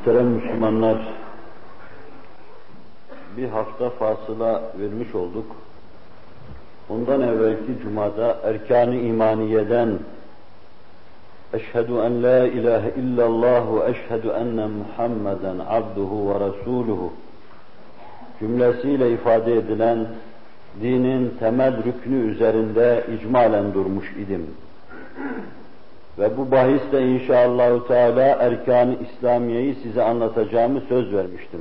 Muhterem Müslümanlar, bir hafta fasıla vermiş olduk. Ondan evvelki cumada erkan-ı imaniyeden eşhedü en la ilahe illallah ve eşhedü enne Muhammeden abduhu ve resuluhu cümlesiyle ifade edilen dinin temel rüknü üzerinde icmalen durmuş idim. Ve bu bahisle inşallahü teala erkan-ı İslamiye'yi size anlatacağımı söz vermiştim.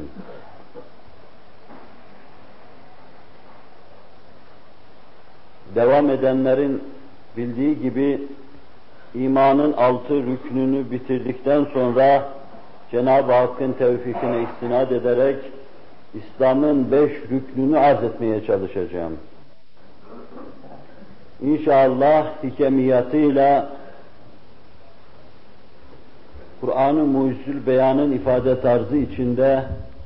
Devam edenlerin bildiği gibi imanın 6 rüknünü bitirdikten sonra Cenab-ı Hakk'ın tevfikine istinad ederek İslam'ın 5 rüknünü arz etmeye çalışacağım. İnşallah hikemiyatıyla Kur'an-ı Mucizül Beyan'ın ifade tarzı içinde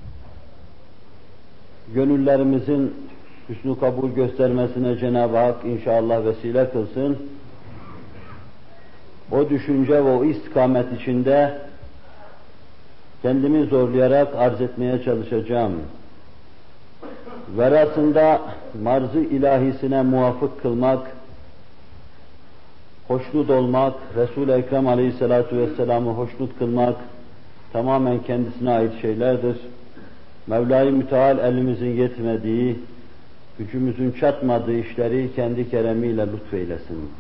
gönüllerimizin hüsnü kabul göstermesine Cenab-ı Hak inşallah vesile kılsın. O düşünce ve o istikamet içinde kendimi zorlayarak arz etmeye çalışacağım. Verasında marz-ı ilahisine muvafık kılmak, hoşnut olmak, Resul-i Ekrem Aleyhisselatü Vesselam'ı hoşnut kılmak tamamen kendisine ait şeylerdir. Mevla-i Müteal elimizin yetmediği, gücümüzün çatmadığı işleri kendi keremiyle lütfeylesin.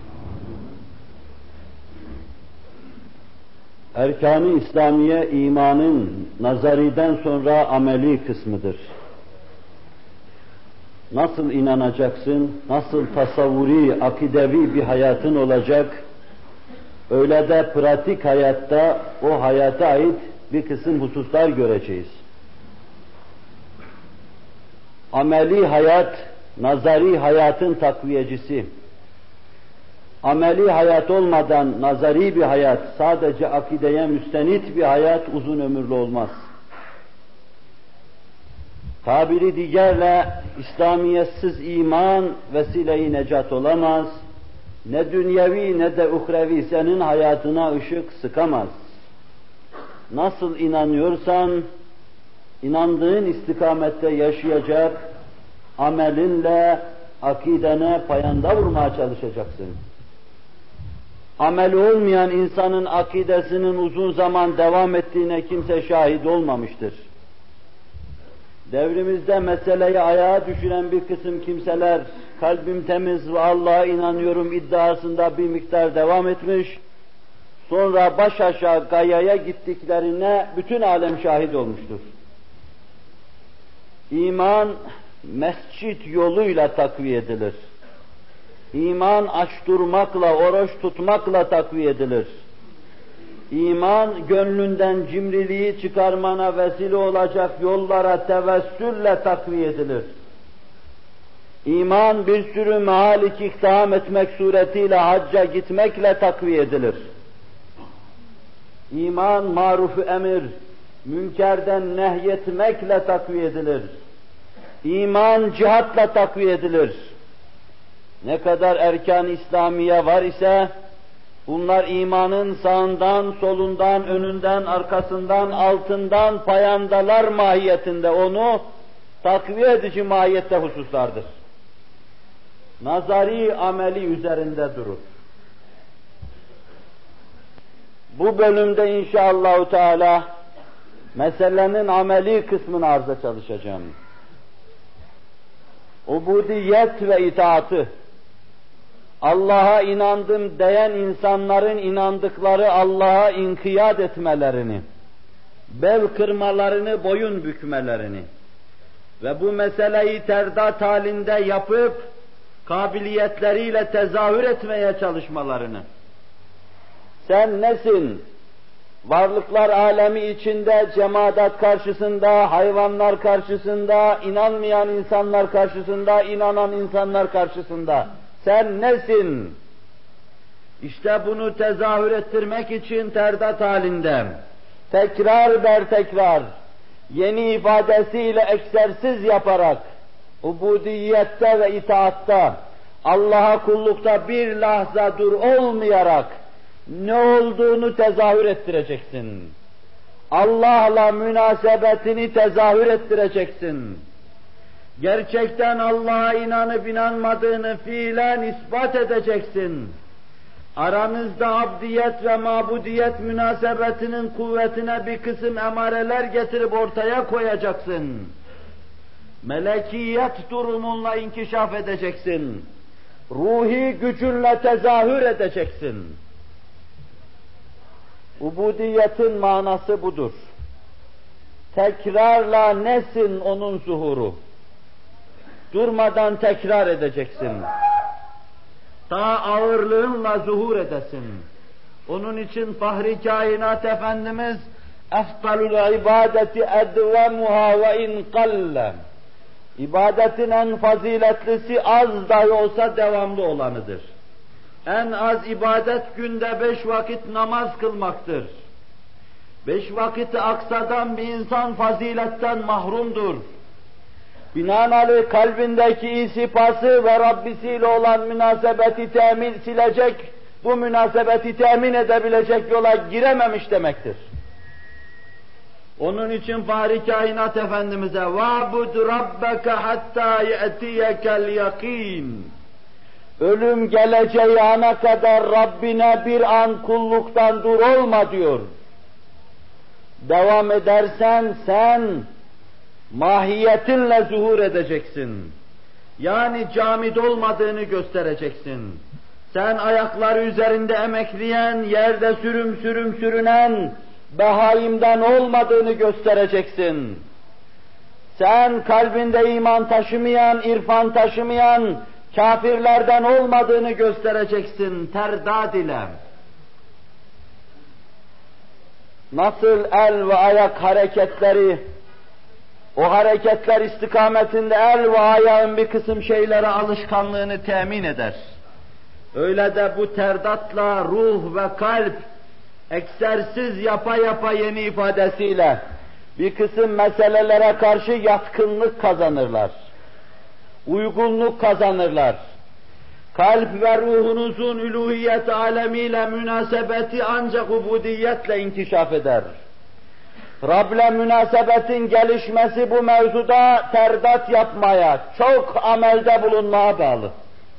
Erkan-ı İslamiye imanın nazariden sonra ameli kısmıdır. Nasıl inanacaksın, nasıl tasavvuri, akidevi bir hayatın olacak, öyle de pratik hayatta o hayata ait bir kısım hususlar göreceğiz. Ameli hayat, nazari hayatın takviyecisi. Ameli hayat olmadan nazari bir hayat, sadece akideye müstenit bir hayat uzun ömürlü olmaz. Tabiri diğerle İslamiyetsiz iman vesile-i necat olamaz. Ne dünyevi ne de uhrevi senin hayatına ışık sıkamaz. Nasıl inanıyorsan, inandığın istikamette yaşayacak, amelinle akidene payanda vurmaya çalışacaksın. Ameli olmayan insanın akidesinin uzun zaman devam ettiğine kimse şahit olmamıştır. Devrimizde meseleyi ayağa düşüren bir kısım kimseler, kalbim temiz ve Allah'a inanıyorum iddiasında bir miktar devam etmiş, sonra baş aşağı gayaya gittiklerine bütün alem şahit olmuştur. İman, mescit yoluyla takviye edilir. İman aç durmakla, oruç tutmakla takviye edilir. İman, gönlünden cimriliği çıkarmana vesile olacak yollara tevessülle takviye edilir. İman, bir sürü mahalik iktiham etmek suretiyle hacca gitmekle takviye edilir. İman, maruf-u emir, münkerden nehyetmekle takviye edilir. İman, cihatla takviye edilir. Ne kadar erkan-ı İslamiye var ise, bunlar imanın sağından, solundan, önünden, arkasından, altından payandalar mahiyetinde onu takviye edici mahiyette hususlardır. Nazari ameli üzerinde durur. Bu bölümde inşallahü teala meselenin ameli kısmını arza çalışacağım. Ubudiyet ve itaatı, Allah'a inandım diyen insanların inandıkları Allah'a inkiyat etmelerini, bel kırmalarını, boyun bükmelerini ve bu meseleyi terdat halinde yapıp kabiliyetleriyle tezahür etmeye çalışmalarını. Sen nesin? Varlıklar alemi içinde, cemaat karşısında, hayvanlar karşısında, inanmayan insanlar karşısında, inanan insanlar karşısında. Sen nesin? İşte bunu tezahür ettirmek için terdat halinde, tekrar ber tekrar, yeni ifadesiyle eksersiz yaparak, ubudiyette ve itaatta, Allah'a kullukta bir lahza dur olmayarak, ne olduğunu tezahür ettireceksin. Allah'la münasebetini tezahür ettireceksin. Gerçekten Allah'a inanıp inanmadığını fiilen ispat edeceksin. Aranızda abdiyet ve mabudiyet münasebetinin kuvvetine bir kısım emareler getirip ortaya koyacaksın. Melekiyet durumunla inkişaf edeceksin. Ruhi gücünle tezahür edeceksin. Ubudiyetin manası budur. Tekrarla nesin onun zuhuru? Durmadan tekrar edeceksin. Ta ağırlığınla zuhur edesin. Onun için Fahri Kainat Efendimiz "Efdalul ibadeti edvemuha ve in qalle." İbadetin en faziletlisi az dahi olsa devamlı olanıdır. En az ibadet günde 5 vakit namaz kılmaktır. 5 vakiti aksadan bir insan faziletten mahrumdur. Binaenaleyh kalbindeki isipası ve Rabbisiyle olan münasebeti silecek, bu münasebeti temin edebilecek yola girememiş demektir. Onun için Fahri Kainat Efendimiz'e وَعْبُدْ رَبَّكَ حَتَّى يَأْتِيَكَ الْيَقِينَ Ölüm geleceği ana kadar Rabbine bir an kulluktan dur olma diyor. Devam edersen sen mahiyetinle zuhur edeceksin. Yani camid olmadığını göstereceksin. Sen ayakları üzerinde emekleyen, yerde sürüm sürünen, behaimden olmadığını göstereceksin. Sen kalbinde iman taşımayan, irfan taşımayan, kafirlerden olmadığını göstereceksin terdad ile. Nasıl el ve ayak hareketleri, o hareketler istikametinde el ve ayağın bir kısım şeylere alışkanlığını temin eder. Öyle de bu terdatla ruh ve kalp egzersiz yapa yeni ifadesiyle bir kısım meselelere karşı yatkınlık kazanırlar. Uygunluk kazanırlar. Kalp ve ruhunuzun üluhiyet alemiyle münasebeti ancak ubudiyetle inkişaf eder. Rab'le münasebetin gelişmesi bu mevzuda terdat yapmaya, çok amelde bulunmaya bağlı.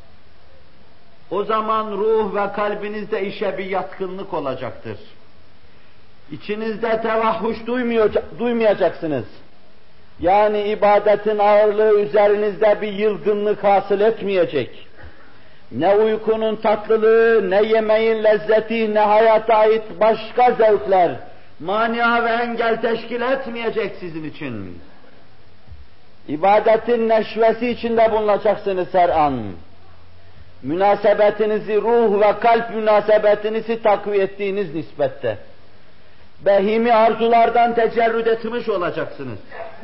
O zaman ruh ve kalbinizde işe bir yatkınlık olacaktır. İçinizde tevahhuş duymayacaksınız. Yani ibadetin ağırlığı üzerinizde bir yılgınlık hasıl etmeyecek. Ne uykunun tatlılığı, ne yemeğin lezzeti, ne hayata ait başka zevkler, mania ve engel teşkil etmeyecek sizin için. İbadetin neşvesi içinde bulunacaksınız her an. Münasebetinizi, ruh ve kalp münasebetinizi takviye ettiğiniz nispette. Behimi arzulardan tecerrüd etmiş olacaksınız.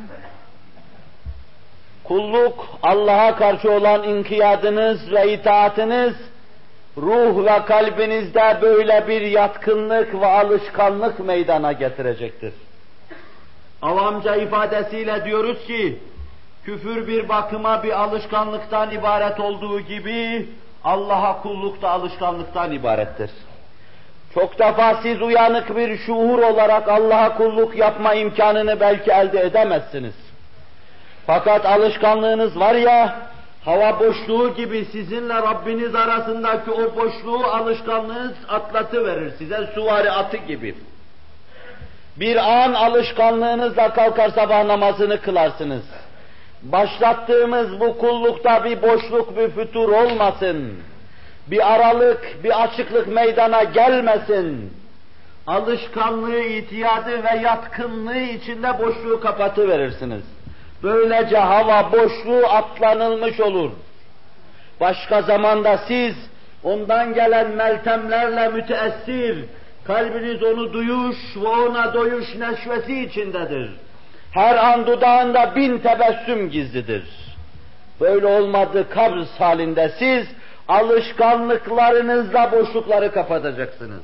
Kulluk, Allah'a karşı olan inkiyadınız ve itaatiniz, ruh ve kalbinizde böyle bir yatkınlık ve alışkanlık meydana getirecektir. Avamca ifadesiyle diyoruz ki, küfür bir bakıma bir alışkanlıktan ibaret olduğu gibi, Allah'a kulluk da alışkanlıktan ibarettir. Çok defa siz uyanık bir şuur olarak Allah'a kulluk yapma imkanını belki elde edemezsiniz. Fakat alışkanlığınız var ya, hava boşluğu gibi sizinle Rabbiniz arasındaki o boşluğu alışkanlığınız atlatıverir size, süvari atı gibi. Bir an alışkanlığınızla kalkar sabah namazını kılarsınız. Başlattığımız bu kullukta bir boşluk, bir fütur olmasın. Bir aralık, bir açıklık meydana gelmesin. Alışkanlığı, itiyadı ve yatkınlığı içinde boşluğu kapatıverirsiniz. Böylece hava boşluğu atlanılmış olur. Başka zamanda siz ondan gelen meltemlerle müteessir, kalbiniz onu duyuş ve ona doyuş neşvesi içindedir. Her an dudağında 1000 tebessüm gizlidir. Böyle olmadığı kabz halinde siz alışkanlıklarınızla boşlukları kapatacaksınız.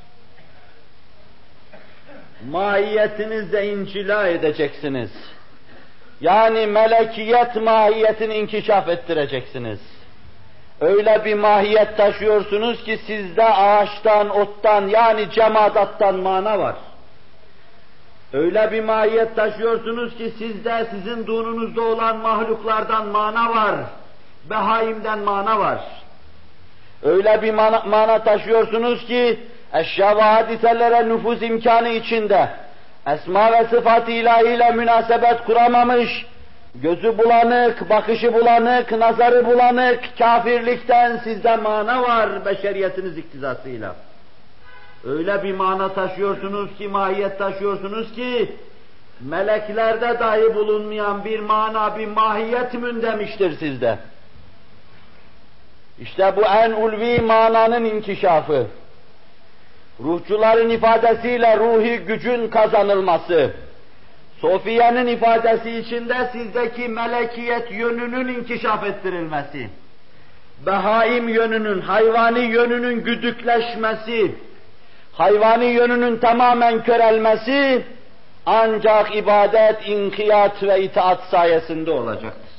Mahiyetinizle incila edeceksiniz. Yani melekiyet mahiyetini inkişaf ettireceksiniz. Öyle bir mahiyet taşıyorsunuz ki sizde ağaçtan, ottan yani cemadattan mana var. Öyle bir mahiyet taşıyorsunuz ki sizde, sizin dununuzda olan mahluklardan mana var, behaimden mana var. Öyle bir mana taşıyorsunuz ki eşya ve hadiselere nüfuz imkanı içinde esma ve sıfat-ı ilahiyle münasebet kuramamış, gözü bulanık, bakışı bulanık, nazarı bulanık, kafirlikten sizde mana var beşeriyetiniz iktizasıyla. Öyle bir mana taşıyorsunuz ki, mahiyet taşıyorsunuz ki, meleklerde dahi bulunmayan bir mana, bir mahiyet mündemiştir sizde. İşte bu en ulvi mananın inkişafı. Ruhçuların ifadesiyle ruhi gücün kazanılması. Sofiye'nin ifadesi içinde sizdeki melekiyet yönünün inkişaf ettirilmesi. Behaim yönünün, hayvani yönünün güdükleşmesi, hayvani yönünün tamamen körelmesi ancak ibadet, inkiyat ve itaat sayesinde olacaktır.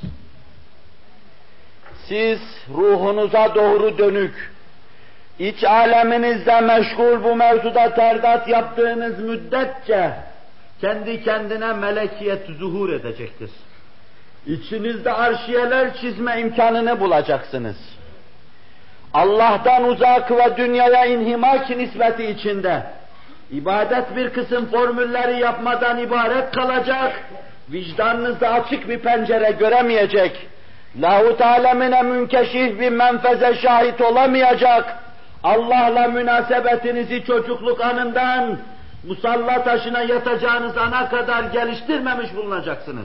Siz ruhunuza doğru dönük, iç aleminizde meşgul bu mevzuda terdat yaptığınız müddetçe kendi kendine melekiyet zuhur edecektir. İçinizde arşiyeler çizme imkanını bulacaksınız. Allah'tan uzak ve dünyaya inhimak nispeti içinde ibadet bir kısım formülleri yapmadan ibaret kalacak, vicdanınızda açık bir pencere göremeyecek, lahut alemine münkeşif bir menfeze şahit olamayacak, Allah'la münasebetinizi çocukluk anından musalla taşına yatacağınız ana kadar geliştirmemiş bulunacaksınız.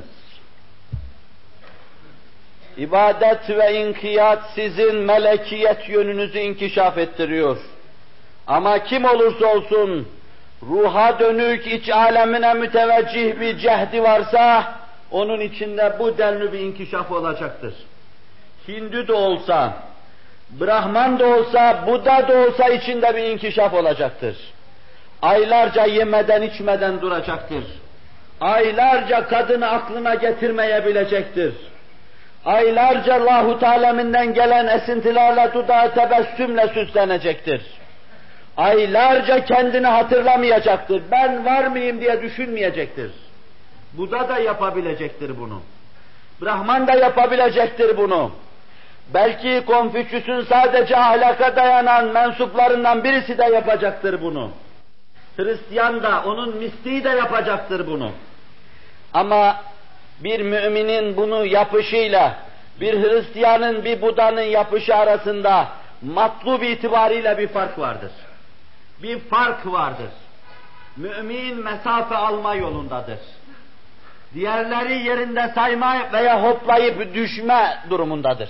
İbadet ve inkiyat sizin melekiyet yönünüzü inkişaf ettiriyor. Ama kim olursa olsun, ruha dönük, iç alemine müteveccih bir cehdi varsa, onun içinde bu denli bir inkişaf olacaktır. Hindu da olsa, Brahman da olsa, Buda da olsa içinde bir inkişaf olacaktır. Aylarca yemeden içmeden duracaktır. Aylarca kadını aklına getirmeyebilecektir. Aylarca lahut aleminden gelen esintilerle dudağı tebessümle süslenecektir. Aylarca kendini hatırlamayacaktır. Ben var mıyım diye düşünmeyecektir. Buda da yapabilecektir bunu. Brahman da yapabilecektir bunu. Belki Konfüçyüs'ün sadece ahlaka dayanan mensuplarından birisi de yapacaktır bunu. Hristiyan da, onun mistiği de yapacaktır bunu. Ama bir müminin bunu yapışıyla, bir Hristiyanın, bir Buda'nın yapışı arasında matlub itibariyle bir fark vardır. Bir fark vardır. Mümin mesafe alma yolundadır. Diğerleri yerinde sayma veya hoplayıp düşme durumundadır.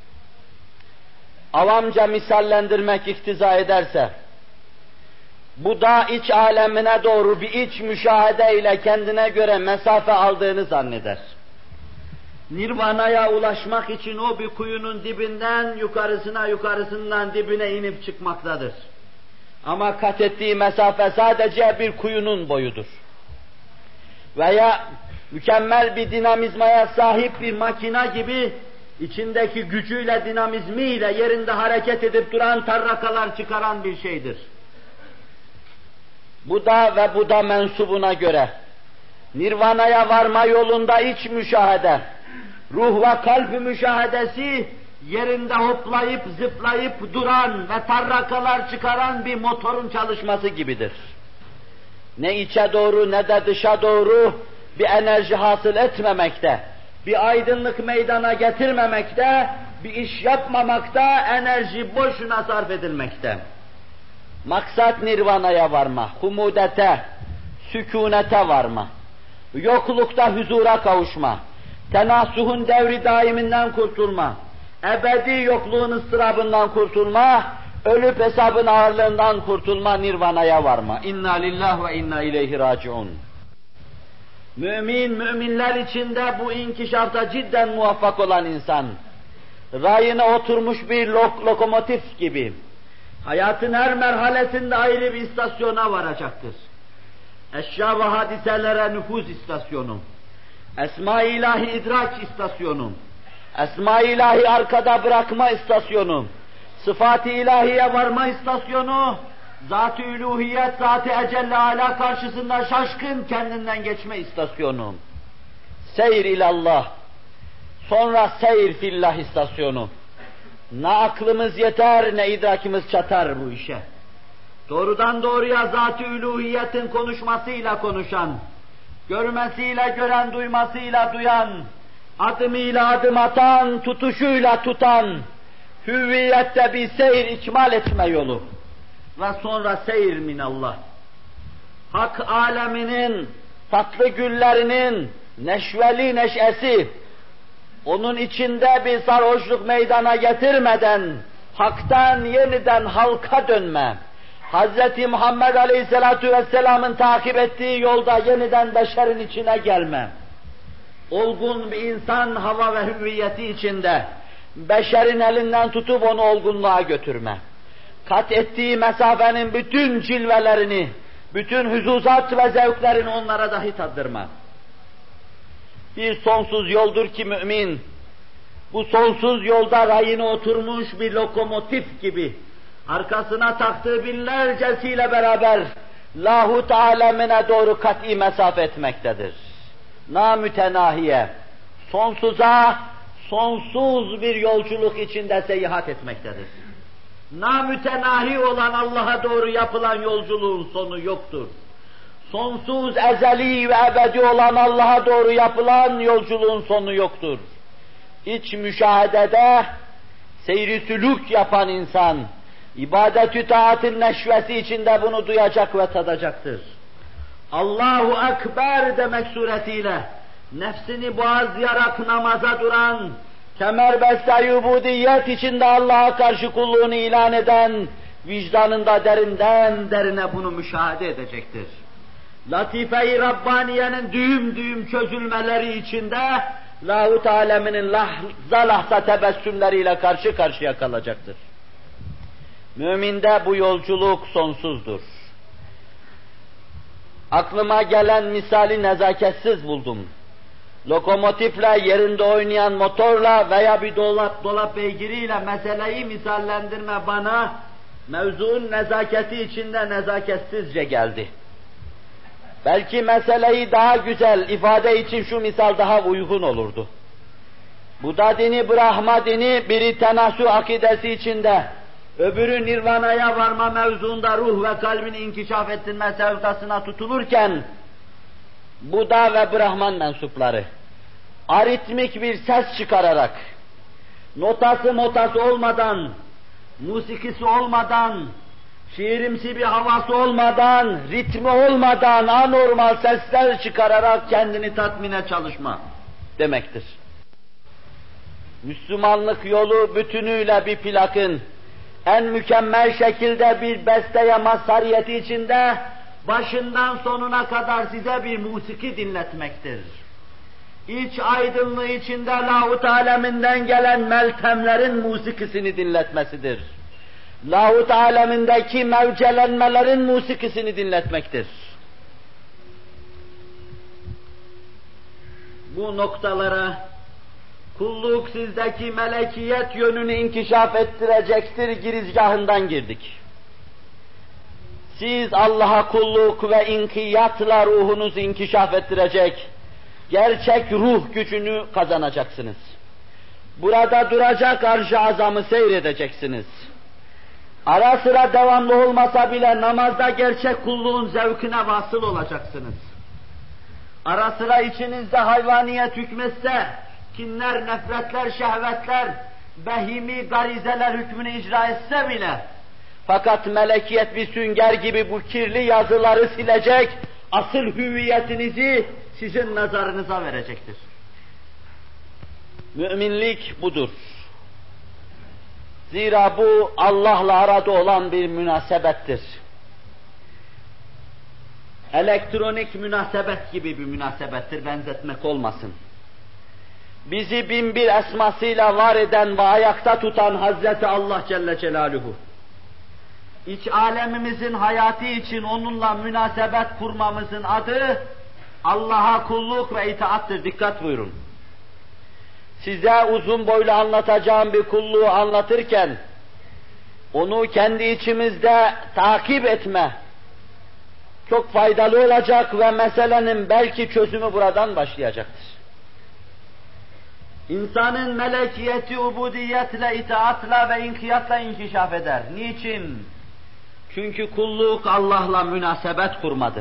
Avamca misallendirmek iktiza ederse, Buda iç alemine doğru bir iç müşahede ile kendine göre mesafe aldığını zanneder. Nirvana'ya ulaşmak için o bir kuyunun dibinden yukarısından dibine inip çıkmaktadır. Ama kat ettiği mesafe sadece bir kuyunun boyudur. Veya mükemmel bir dinamizmaya sahip bir makina gibi içindeki gücüyle, dinamizmiyle yerinde hareket edip duran tarrakalar çıkaran bir şeydir. Buda ve Buda mensubuna göre Nirvana'ya varma yolunda iç müşahede, ruh ve kalp müşahedesi yerinde hoplayıp zıplayıp duran ve tarrakalar çıkaran bir motorun çalışması gibidir. Ne içe doğru ne de dışa doğru bir enerji hasıl etmemekte, bir aydınlık meydana getirmemekte, bir iş yapmamakta, enerji boşuna sarf edilmekte. Maksat nirvanaya varma, humudete, sükûnete varma, yoklukta huzura kavuşma, tenasuhun devri daiminden kurtulma, ebedi yokluğun ıstırabından kurtulma, ölüp hesabın ağırlığından kurtulma, nirvanaya varma. İnna lillah ve inna ileyhi raciun. Müminler içinde bu inkişafta cidden muvaffak olan insan, rayına oturmuş bir lokomotif gibi, hayatın her merhalesinde ayrı bir istasyona varacaktır. Eşya ve hadiselere nüfuz istasyonu, Esma-i İlahi idrak istasyonu, Esma-i İlahi arkada bırakma istasyonu, Sıfat-ı İlahiye varma istasyonu, Zat-ı üluhiyet, Zat-ı ecelle ala karşısında şaşkın kendinden geçme istasyonu. Seyr ilallah, sonra seyr fillah istasyonu. Ne aklımız yeter, ne idrakimiz çatar bu işe. Doğrudan doğruya Zat-ı üluhiyetin konuşmasıyla konuşan, görmesiyle gören, duymasıyla duyan, adımıyla adım atan, tutuşuyla tutan, hüviyette bir seyir ikmal etme yolu. Ve sonra seyir minallah. Hak aleminin tatlı güllerinin neşveli neşesi, onun içinde bir sarhoşluk meydana getirmeden, haktan yeniden halka dönme, Hz. Muhammed Aleyhisselatü Vesselam'ın takip ettiği yolda yeniden beşerin içine gelme, olgun bir insan hava ve hüviyeti içinde, beşerin elinden tutup onu olgunluğa götürme, kat ettiği mesafenin bütün cilvelerini, bütün huzuzat ve zevklerini onlara dahi tattırma. Bir sonsuz yoldur ki mümin, bu sonsuz yolda rayına oturmuş bir lokomotif gibi, arkasına taktığı binlercesiyle beraber lahut alemine doğru kat'i mesafe etmektedir. Namütenahiye, sonsuza, sonsuz bir yolculuk içinde seyahat etmektedir. Namütenahi olan Allah'a doğru yapılan yolculuğun sonu yoktur. Sonsuz, ezeli ve ebedi olan Allah'a doğru yapılan yolculuğun sonu yoktur. İç müşahedede seyri sülûk yapan insan, ibadet-ü taatın neşvesi içinde bunu duyacak ve tadacaktır. Allahu Ekber demek suretiyle nefsini boğazlayarak namaza duran, kemerbeste-i ubudiyet içinde Allah'a karşı kulluğunu ilan eden, vicdanında derinden derine bunu müşahede edecektir. Latife-i Rabbaniye'nin düğüm düğüm çözülmeleri içinde lahut aleminin lahza lahza tebessümleriyle karşı karşıya kalacaktır. Müminde bu yolculuk sonsuzdur. Aklıma gelen misali nezaketsiz buldum. Lokomotifle, yerinde oynayan motorla veya bir dolap beygiriyle meseleyi misallendirme bana mevzuun nezaketi içinde nezaketsizce geldi. Belki meseleyi daha güzel ifade için şu misal daha uygun olurdu. Buda dini, Brahma dini, biri tenasü akidesi içinde, öbürü nirvanaya varma mevzuunda ruh ve kalbin inkişaf ettirme sevdasına tutulurken, Buda ve Brahman mensupları, aritmik bir ses çıkararak, notası olmadan, musikisi olmadan, şiirimsi bir havası olmadan, ritmi olmadan, anormal sesler çıkararak kendini tatmine çalışma demektir. Müslümanlık yolu bütünüyle bir plakın, en mükemmel şekilde bir besteye mazhariyeti içinde, başından sonuna kadar size bir musiki dinletmektir. İç aydınlığı içinde lahut aleminden gelen meltemlerin musikisini dinletmesidir. Lahut alemindeki mevcelenmelerin musikisini dinletmektir. Bu noktalara kulluk sizdeki melekiyet yönünü inkişaf ettirecektir girizgahından girdik. Siz Allah'a kulluk ve inkiyatla ruhunuzu inkişaf ettirecek, gerçek ruh gücünü kazanacaksınız. Burada duracak arş-ı azamı seyredeceksiniz. Ara sıra devamlı olmasa bile namazda gerçek kulluğun zevkine vasıl olacaksınız. Ara sıra içinizde hayvaniyet hükmetse, kinler, nefretler, şehvetler, behimi garizeler hükmünü icra etse bile, fakat melekiyet bir sünger gibi bu kirli yazıları silecek, asıl hüviyetinizi sizin nazarınıza verecektir. Müminlik budur. Zira bu Allah'la arada olan bir münasebettir. Elektronik münasebet gibi bir münasebettir, benzetmek olmasın. Bizi binbir esmasıyla var eden ve ayakta tutan Hazreti Allah Celle Celaluhu, İç alemimizin hayatı için onunla münasebet kurmamızın adı Allah'a kulluk ve itaattır. Dikkat buyurun. Size uzun boylu anlatacağım bir kulluğu anlatırken onu kendi içimizde takip etme çok faydalı olacak ve meselenin belki çözümü buradan başlayacaktır. İnsanın melekiyeti ubudiyetle, itaatla ve inkiyatla inkişaf eder. Niçin? Çünkü kulluk Allah'la münasebet kurmadır.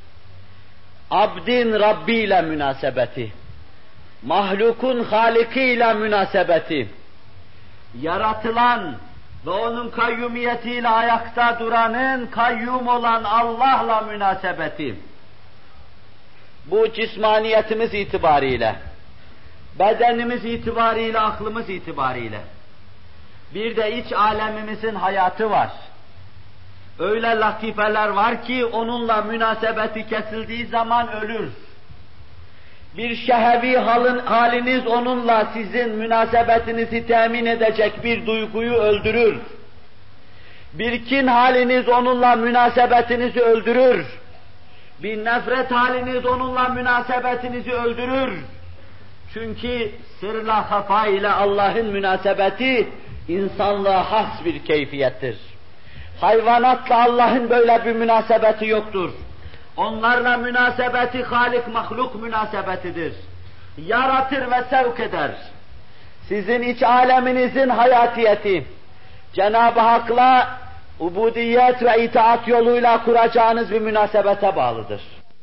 Abdin Rabbi ile münasebeti, mahlukun Haliki ile münasebeti, yaratılan ve onun kayyumiyetiyle ayakta duranın kayyum olan Allah'la münasebeti. Bu cismaniyetimiz itibariyle, bedenimiz itibariyle, aklımız itibariyle. Bir de iç alemimizin hayatı var. Öyle latifeler var ki onunla münasebeti kesildiği zaman ölür. Bir şehevi haliniz onunla sizin münasebetinizi temin edecek bir duyguyu öldürür. Bir kin haliniz onunla münasebetinizi öldürür. Bir nefret haliniz onunla münasebetinizi öldürür. Çünkü sırla hafa ile Allah'ın münasebeti insanlığa has bir keyfiyettir. Hayvanatla Allah'ın böyle bir münasebeti yoktur. Onlarla münasebeti Halik-mahluk münasebetidir. Yaratır ve sevk eder. Sizin iç aleminizin hayatiyeti, Cenab-ı Hak'la ubudiyet ve itaat yoluyla kuracağınız bir münasebete bağlıdır.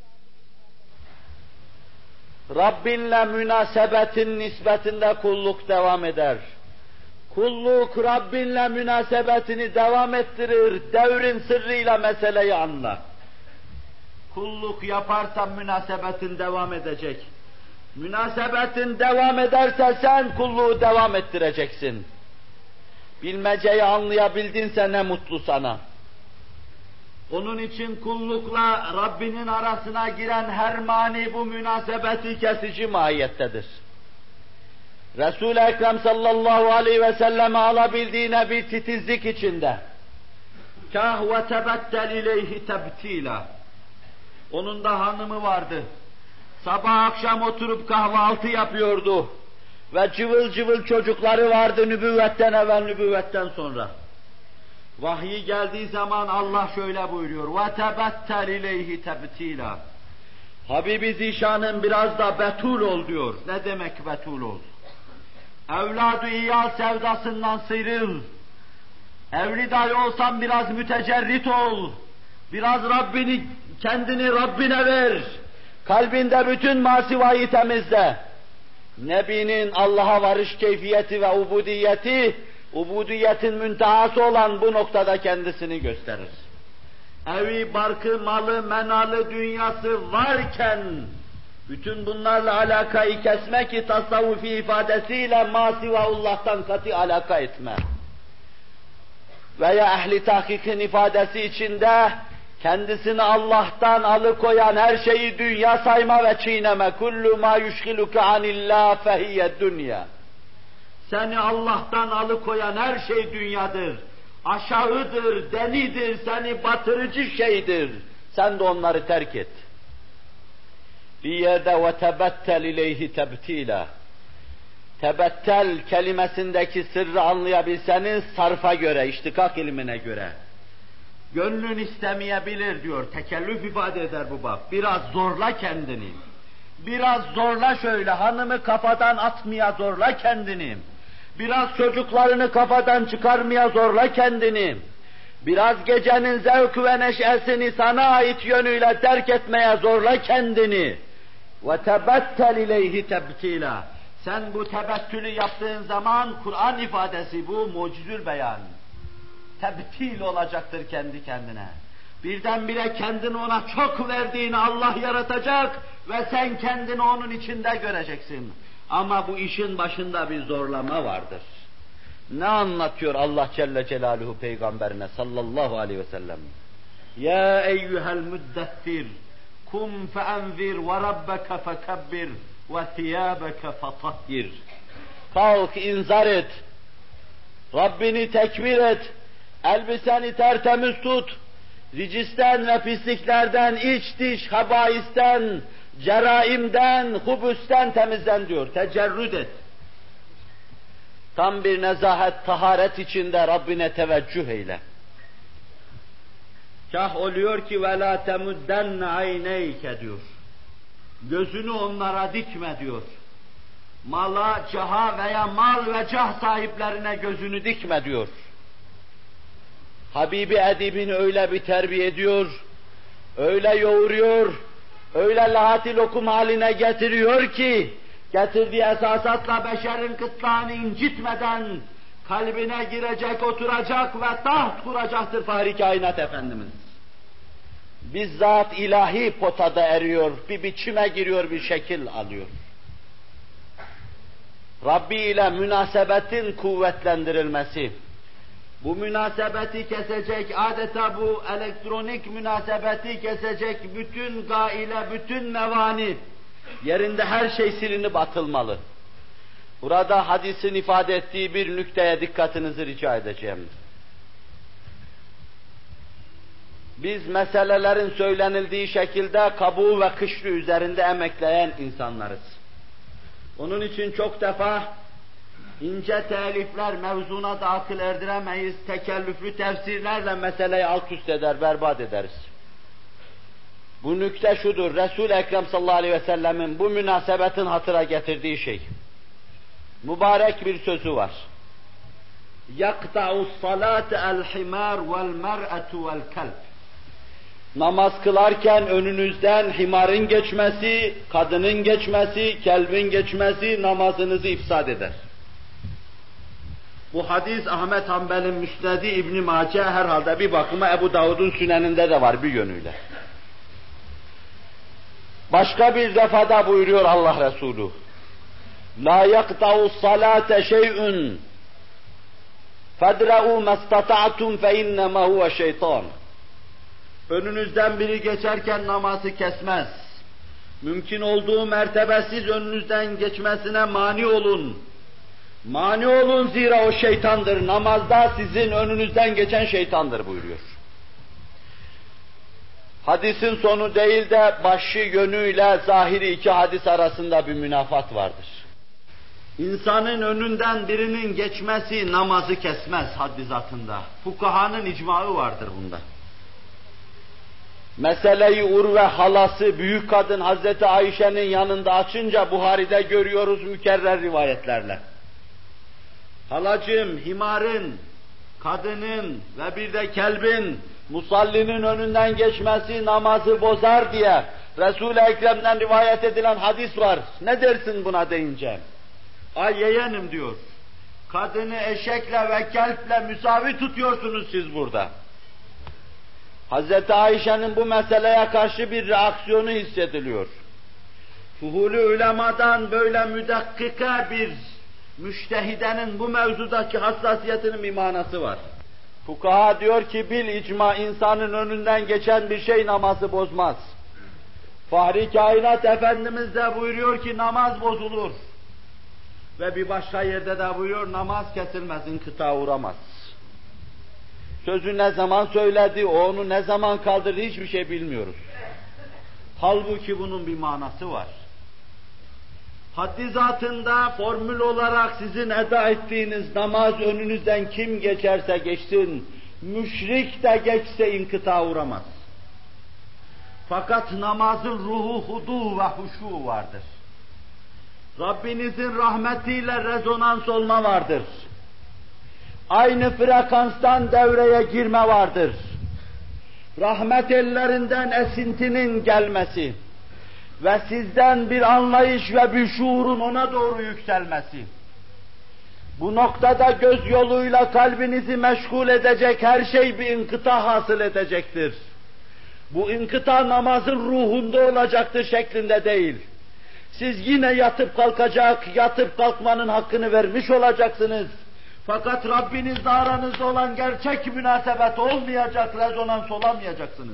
Rabbinle münasebetin nispetinde kulluk devam eder. Kulluk Rabbinle münasebetini devam ettirir, devrin sırrıyla meseleyi anla. Kulluk yaparsan münasebetin devam edecek. Münasebetin devam ederse sen kulluğu devam ettireceksin. Bilmeceyi anlayabildinse ne mutlu sana. Onun için kullukla Rabbinin arasına giren her mani bu münasebeti kesici mahiyettedir. Resul-i Ekrem sallallahu aleyhi ve selleme alabildiğine bir titizlik içinde. Kâh ve tebettel ileyhi tebtîlâ. Onun da hanımı vardı. Sabah akşam oturup kahvaltı yapıyordu. Ve cıvıl cıvıl çocukları vardı nübüvvetten evvel, nübüvvetten sonra. Vahyi geldiği zaman Allah şöyle buyuruyor. وَتَبَتَّلْ اِلَيْهِ تَبْتِيلًا. Habibi Zişan'ın biraz da betul ol diyor. Ne demek betul ol? Evlad-ı iyal sevdasından sıyrıl. Evli dahi olsan biraz mütecerrit ol. Biraz kendini Rabbine ver. Kalbinde bütün masivayı temizle. Nebinin Allah'a varış keyfiyeti ve ubudiyetin müntehası olan bu noktada kendisini gösterir. Evi, barkı, malı, menalı, dünyası varken, bütün bunlarla alakayı kesme ki tasavvufi ifadesiyle masivaullah'tan katı alaka etme. Veya ehli tahkikin ifadesi içinde, kendisini Allah'tan alıkoyan her şeyi dünya sayma ve çiğneme. Kullu ma yushghiluke anillah fehiyye dünya. Seni Allah'tan alıkoyan her şey dünyadır. Aşağıdır, denidir, seni batırıcı şeydir. Sen de onları terk et. Bir yerde وَتَبَتَّلْ اِلَيْهِ تَبْتِيلًا. Tebettel kelimesindeki sırrı anlayabilseniz sarfa göre, iştikak ilmine göre. Gönlün istemeyebilir diyor, tekellüf ifade eder bu bab. Biraz zorla kendini. Biraz zorla şöyle, hanımı kafadan atmaya zorla kendini. Biraz çocuklarını kafadan çıkarmaya zorla kendini. Biraz gecenin zevk ve neşesini sana ait yönüyle terk etmeye zorla kendini. وَتَبَتَّلْ اِلَيْهِ تَبْتِيلًا. Sen bu tebettülü yaptığın zaman Kur'an ifadesi bu mucizül beyan. Tebtil olacaktır kendi kendine. Birdenbire kendini ona çok verdiğini Allah yaratacak ve sen kendini onun içinde göreceksin. Ama bu işin başında bir zorlama vardır. Ne anlatıyor Allah Celle Celaluhu peygamberine sallallahu aleyhi ve sellem? Ya eyyuhel müddessir kum feenzir ve rabbeke fekebbir ve thiyâbeke fetahhir. Kalk inzar et, Rabbini tekbir et, elbiseni tertemiz tut, ricisten ve pisliklerden, iç dış, habaisten, ceraimden, hubüsten temizlen diyor, tecerrüd et. tam bir nezahet, taharet içinde Rabbine teveccüh eyle. Kah oluyor ki وَلَا تَمُدَّنَّ عَيْنَيْكَ diyor. Gözünü onlara dikme diyor. Mala, caha veya mal ve cah sahiplerine gözünü dikme diyor. Habibi edibini öyle bir terbiye ediyor, öyle yoğuruyor, öyle lahati lokum haline getiriyor ki, getirdiği esasatla beşerin kıtlağını incitmeden, kalbine girecek, oturacak ve taht kuracaktır Fahri Kainat Efendimiz. Bizzat ilahi potada eriyor, bir biçime giriyor, bir şekil alıyor. Rabbi ile münasebetin kuvvetlendirilmesi, bu münasebeti kesecek, adeta bu elektronik münasebeti kesecek bütün gaile, bütün mevani, yerinde her şey silinip atılmalı. Burada hadisin ifade ettiği bir nükteye dikkatinizi rica edeceğim. Biz meselelerin söylenildiği şekilde kabuğu ve kışlı üzerinde emekleyen insanlarız. Onun için çok defa ince telifler, mevzuna da akıl erdiremeyiz, tekellüflü tefsirlerle meseleyi alt üst eder, berbat ederiz. Bu nükte şudur, Resul-i Ekrem sallallahu aleyhi ve sellemin bu münasebetin hatıra getirdiği şey. Mübarek bir sözü var. يَقْتَعُ الصَّلَاةَ الْحِمَارُ وَالْمَرْأَةُ وَالْكَلْبِ. Namaz kılarken önünüzden himarın geçmesi, kadının geçmesi, kelbin geçmesi namazınızı ifsad eder. Bu hadis Ahmet Hanbel'in Müsned-i İbn-i Mace, herhalde bir bakıma Ebu Davud'un Süneninde de var bir yönüyle. Başka bir defada buyuruyor Allah Resulü. La yaqta'u salate şey'un fadra'u mastata'tum fe innema huve şeytan. Önünüzden biri geçerken namazı kesmez. Mümkün olduğu mertebe siz önünüzden geçmesine mani olun. Mani olun zira o şeytandır. Namazda sizin önünüzden geçen şeytandır buyuruyor. Hadisin sonu değil de başı yönüyle zahiri iki hadis arasında bir münafat vardır. İnsanın önünden birinin geçmesi namazı kesmez haddi zatında. Fukahanın icmaı vardır bunda. Meseleyi Urve halası, büyük kadın Hazreti Ayşe'nin yanında açınca Buhari'de görüyoruz mükerrer rivayetlerle. Halacığım, himarın, kadının ve bir de kelbin, musallinin önünden geçmesi namazı bozar diye Resul-i Ekrem'den rivayet edilen hadis var. Ne dersin buna deyince? Ay yeğenim diyor. Kadını eşekle ve kelple müsavi tutuyorsunuz siz burada. Hazreti Ayşe'nin bu meseleye karşı bir reaksiyonu hissediliyor. Fuhul-i ulemadan böyle müdakkika bir müştehidenin bu mevzudaki hassasiyetinin bir manası var. Fukaha diyor ki bil icma insanın önünden geçen bir şey namazı bozmaz. Fahri Kainat Efendimiz de buyuruyor ki namaz bozulur. Ve bir başka yerde de buyuruyor namaz kesilmez, inkıta uğramaz. Sözü ne zaman söyledi, o onu ne zaman kaldırdı hiçbir şey bilmiyoruz. Halbuki bunun bir manası var. Haddi zatında formül olarak sizin eda ettiğiniz namaz önünüzden kim geçerse geçsin, müşrik de geçse inkıta uğramaz. Fakat namazın ruhu, hudu ve huşu vardır. Rabbinizin rahmetiyle rezonans olma vardır. Aynı frekanstan devreye girme vardır. Rahmet ellerinden esintinin gelmesi ve sizden bir anlayış ve bir şuurun ona doğru yükselmesi. Bu noktada göz yoluyla kalbinizi meşgul edecek her şey bir inkıta hasıl edecektir. Bu inkıta namazın ruhunda olacaktır şeklinde değil. Siz yine yatıp kalkacak, yatıp kalkmanın hakkını vermiş olacaksınız. Fakat Rabbinizle aranızda olan gerçek münasebet olmayacak, rezonans olamayacaksınız.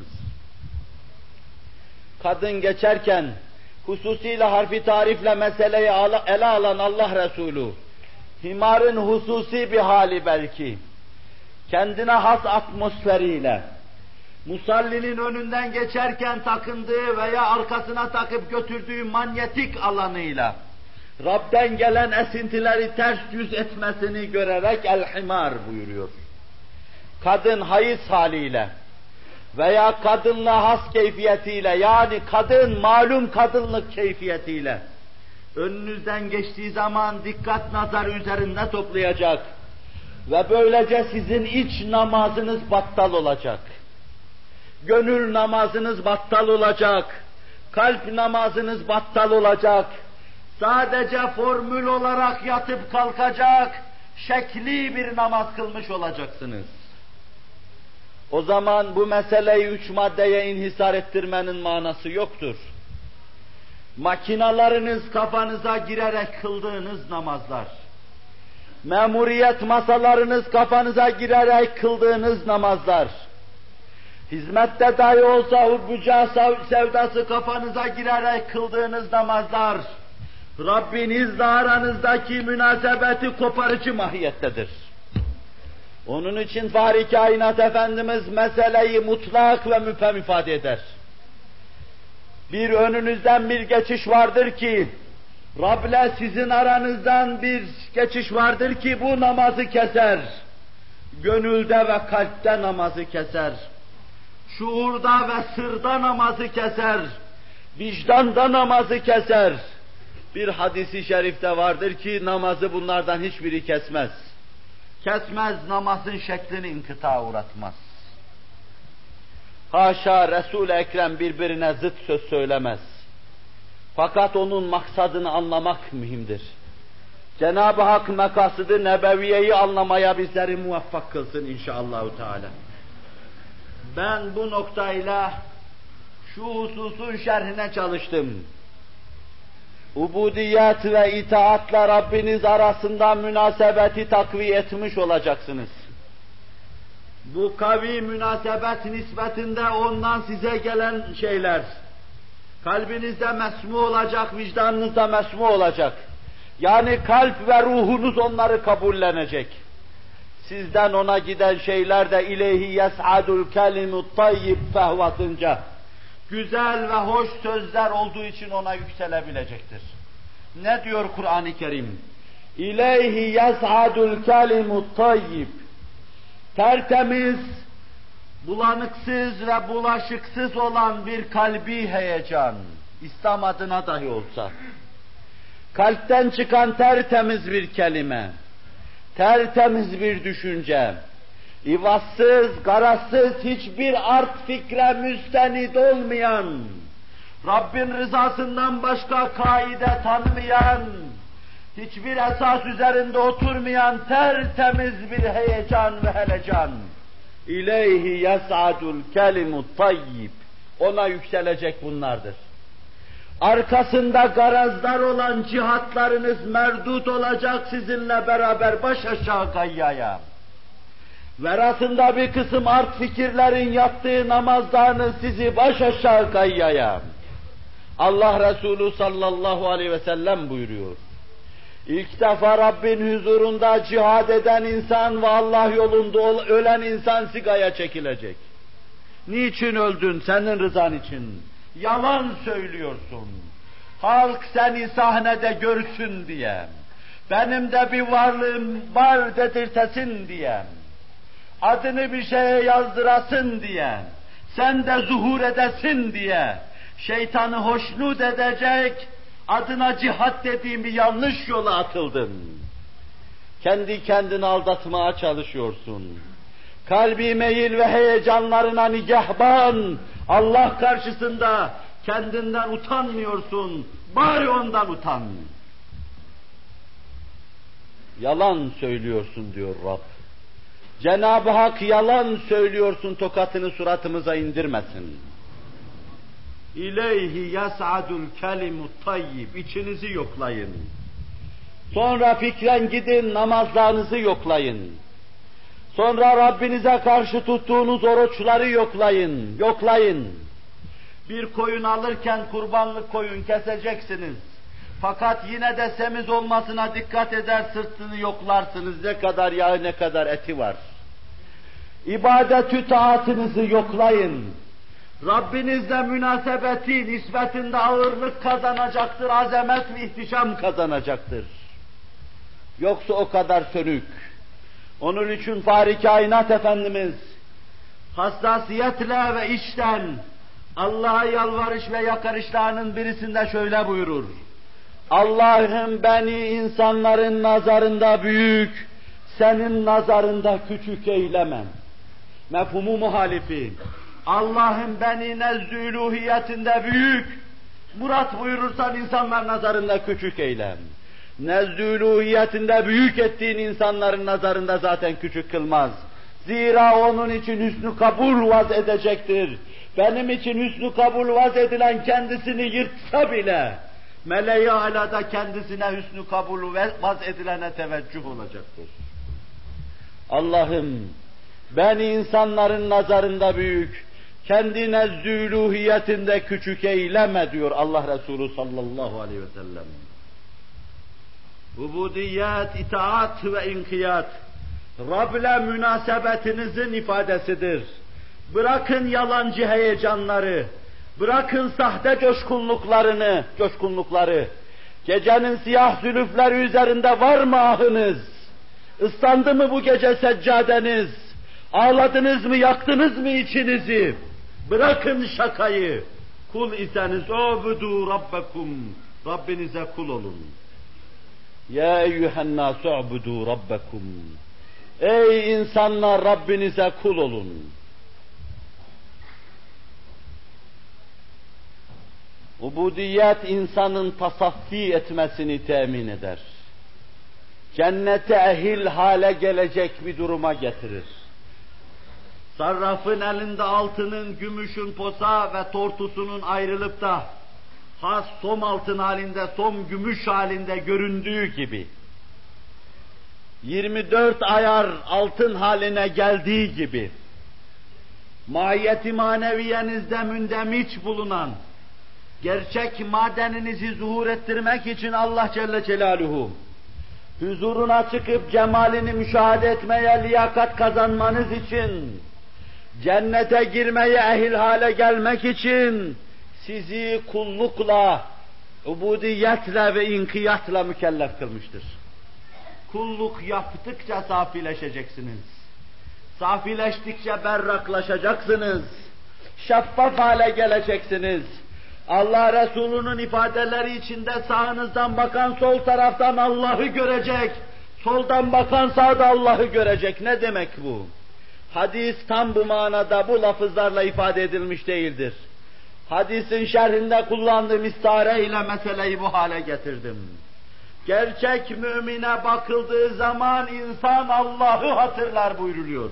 Kadın geçerken, hususiyle harfi tarifle meseleyi ele alan Allah Resulü, himarın hususi bir hali belki, kendine has atmosferiyle, musallinin önünden geçerken takındığı veya arkasına takıp götürdüğü manyetik alanıyla, Rab'den gelen esintileri ters yüz etmesini görerek el-himar buyuruyor. Kadın hayız haliyle veya kadınla has keyfiyetiyle, yani kadın malum kadınlık keyfiyetiyle önünüzden geçtiği zaman dikkat nazarı üzerinde toplayacak ve böylece sizin iç namazınız battal olacak. Gönül namazınız battal olacak. Kalp namazınız battal olacak. Sadece formül olarak yatıp kalkacak, şekli bir namaz kılmış olacaksınız. O zaman bu meseleyi 3 maddeye inhisar ettirmenin manası yoktur. Makinalarınız kafanıza girerek kıldığınız namazlar, memuriyet masalarınız kafanıza girerek kıldığınız namazlar, hizmette dahi olsa hubbuca sevdası kafanıza girerek kıldığınız namazlar, Rabbinizle aranızdaki münasebeti koparıcı mahiyettedir. Onun için Fahri Kainat Efendimiz meseleyi mutlak ve müphem ifade eder. Bir önünüzden bir geçiş vardır ki, Rab'le sizin aranızdan bir geçiş vardır ki bu namazı keser. Gönülde ve kalpte namazı keser. Şuurda ve sırda namazı keser. Vicdanda namazı keser. Bir hadisi şerifte vardır ki namazı bunlardan hiçbiri kesmez. Kesmez, namazın şeklini inkıta uğratmaz. Haşa, Resul-i Ekrem birbirine zıt söz söylemez. Fakat onun maksadını anlamak mühimdir. Cenab-ı Hak makasıdı nebeviyeyi anlamaya bizleri muvaffak kılsın inşallahü teala. Ben bu noktayla şu hususun şerhine çalıştım. Ubudiyet ve itaatla Rabbiniz arasında münasebeti takviye etmiş olacaksınız. Bu kavi münasebet nispetinde ondan size gelen şeyler, kalbinizde mesmu olacak, vicdanınızda mesmu olacak. Yani kalp ve ruhunuz onları kabullenecek. Sizden ona giden şeyler de ileyhi yes'adul kelimut tayyib fehvatınca güzel ve hoş sözler olduğu için ona yükselebilecektir. Ne diyor Kur'an-ı Kerim? İleyhi yes'adul kelimut tayyib. Tertemiz, bulanıksız ve bulaşıksız olan bir kalbi heyecan, İslam adına dahi olsa, kalpten çıkan tertemiz bir kelime, tertemiz bir düşünce, İvazsız, garazsız, hiçbir art fikre müstenid olmayan, Rabbin rızasından başka kaide tanımayan, hiçbir esas üzerinde oturmayan tertemiz bir heyecan ve helecan. İleyhi yes'adul kelimut tayyib. Ona yükselecek bunlardır. Arkasında garazlar olan cihatlarınız merdut olacak sizinle beraber baş aşağı gayyaya. Verasında bir kısım art fikirlerin yattığı namazlarınız sizi baş aşağı gayyaya. Allah Resulü sallallahu aleyhi ve sellem buyuruyor. İlk defa Rabbin huzurunda cihad eden insan ve Allah yolunda ölen insan sigaya çekilecek. Niçin öldün? Senin rızan için. Yalan söylüyorsun. Halk seni sahnede görsün diye. Benim de bir varlığım var dedirtesin diye. Adını bir şeye yazdırasın diye. Sen de zuhur edesin diye. Şeytanı hoşnut edecek, adına cihat dediğim bir yanlış yola atıldın. Kendi kendini aldatmaya çalışıyorsun. Kalbi meyil ve heyecanlarına nigahban, Allah karşısında kendinden utanmıyorsun, bari ondan utan. Yalan söylüyorsun diyor Rab. Cenab-ı Hak yalan söylüyorsun tokatını suratımıza indirmesin. İleyhi yes'adul kelimut tayyib. İçinizi yoklayın. Sonra fikren gidin namazlarınızı yoklayın. Sonra Rabbinize karşı tuttuğunuz oruçları yoklayın. Yoklayın. Bir koyun alırken kurbanlık koyun keseceksiniz. Fakat yine de semiz olmasına dikkat eder, sırtını yoklarsınız. Ne kadar yağı, ne kadar eti var. İbadet-ü taatınızı yoklayın. Rabbinizle münasebeti, nispetinde ağırlık kazanacaktır, azamet ve ihtişam kazanacaktır. Yoksa o kadar sönük. Onun için Fahri Kainat Efendimiz hassasiyetle ve içten Allah'a yalvarış ve yakarışlarının birisinde şöyle buyurur: Allah'ım beni insanların nazarında büyük, senin nazarında küçük eylemem. Mefhumu muhalifi. Allah'ım beni nezdü uluhiyetinde büyük, murat buyurursan insanlar nazarında küçük eylem. Nezdü uluhiyetinde büyük ettiğin insanların nazarında zaten küçük kılmaz. Zira onun için hüsnü kabul vaz edecektir. Benim için hüsnü kabul vaz edilen kendisini yırtsa bile, meleği alada kendisine hüsnü kabul vaz edilene teveccüh olacaktır. Allah'ım, beni insanların nazarında büyük, kendi nezdü uluhiyetinde küçük eyleme diyor Allah Resulü sallallahu aleyhi ve sellem. Ubudiyet, itaat ve inkiyat, Rab'le münasebetinizin ifadesidir. Bırakın yalancı heyecanları, bırakın sahte coşkunlukları. Gecenin siyah zülüfleri üzerinde var mı ahınız? Islandı mı bu gece seccadeniz? Ağladınız mı, yaktınız mı içinizi? Bırakın şakayı. Kul iseniz ubudu rabbekum. Rabbinize kul olun. Ya eyyühennâsü ubudu rabbekum. Ey insanlar, Rabbinize kul olun. Ubudiyet insanın tasaffi etmesini temin eder. Cennete ehil hale gelecek bir duruma getirir. Sarrafın elinde altının, gümüşün posa ve tortusunun ayrılıp da has som altın halinde, som gümüş halinde göründüğü gibi, 24 ayar altın haline geldiği gibi, mahiyeti maneviyenizde mündemiç bulunan, gerçek madeninizi zuhur ettirmek için Allah Celle Celaluhu, huzuruna çıkıp cemalini müşahede etmeye liyakat kazanmanız için, cennete girmeye ehil hale gelmek için, sizi kullukla, ubudiyetle ve inkiyatla mükellef kılmıştır. Kulluk yaptıkça safileşeceksiniz. Safileştikçe berraklaşacaksınız. Şeffaf hale geleceksiniz. Allah Resulü'nün ifadeleri içinde sağınızdan bakan sol taraftan Allah'ı görecek, soldan bakan sağda Allah'ı görecek. Ne demek bu? Hadis tam bu manada, bu lafızlarla ifade edilmiş değildir. Hadisin şerhinde kullandığım istare ile meseleyi bu hale getirdim. Gerçek mümine bakıldığı zaman insan Allah'ı hatırlar buyruluyor.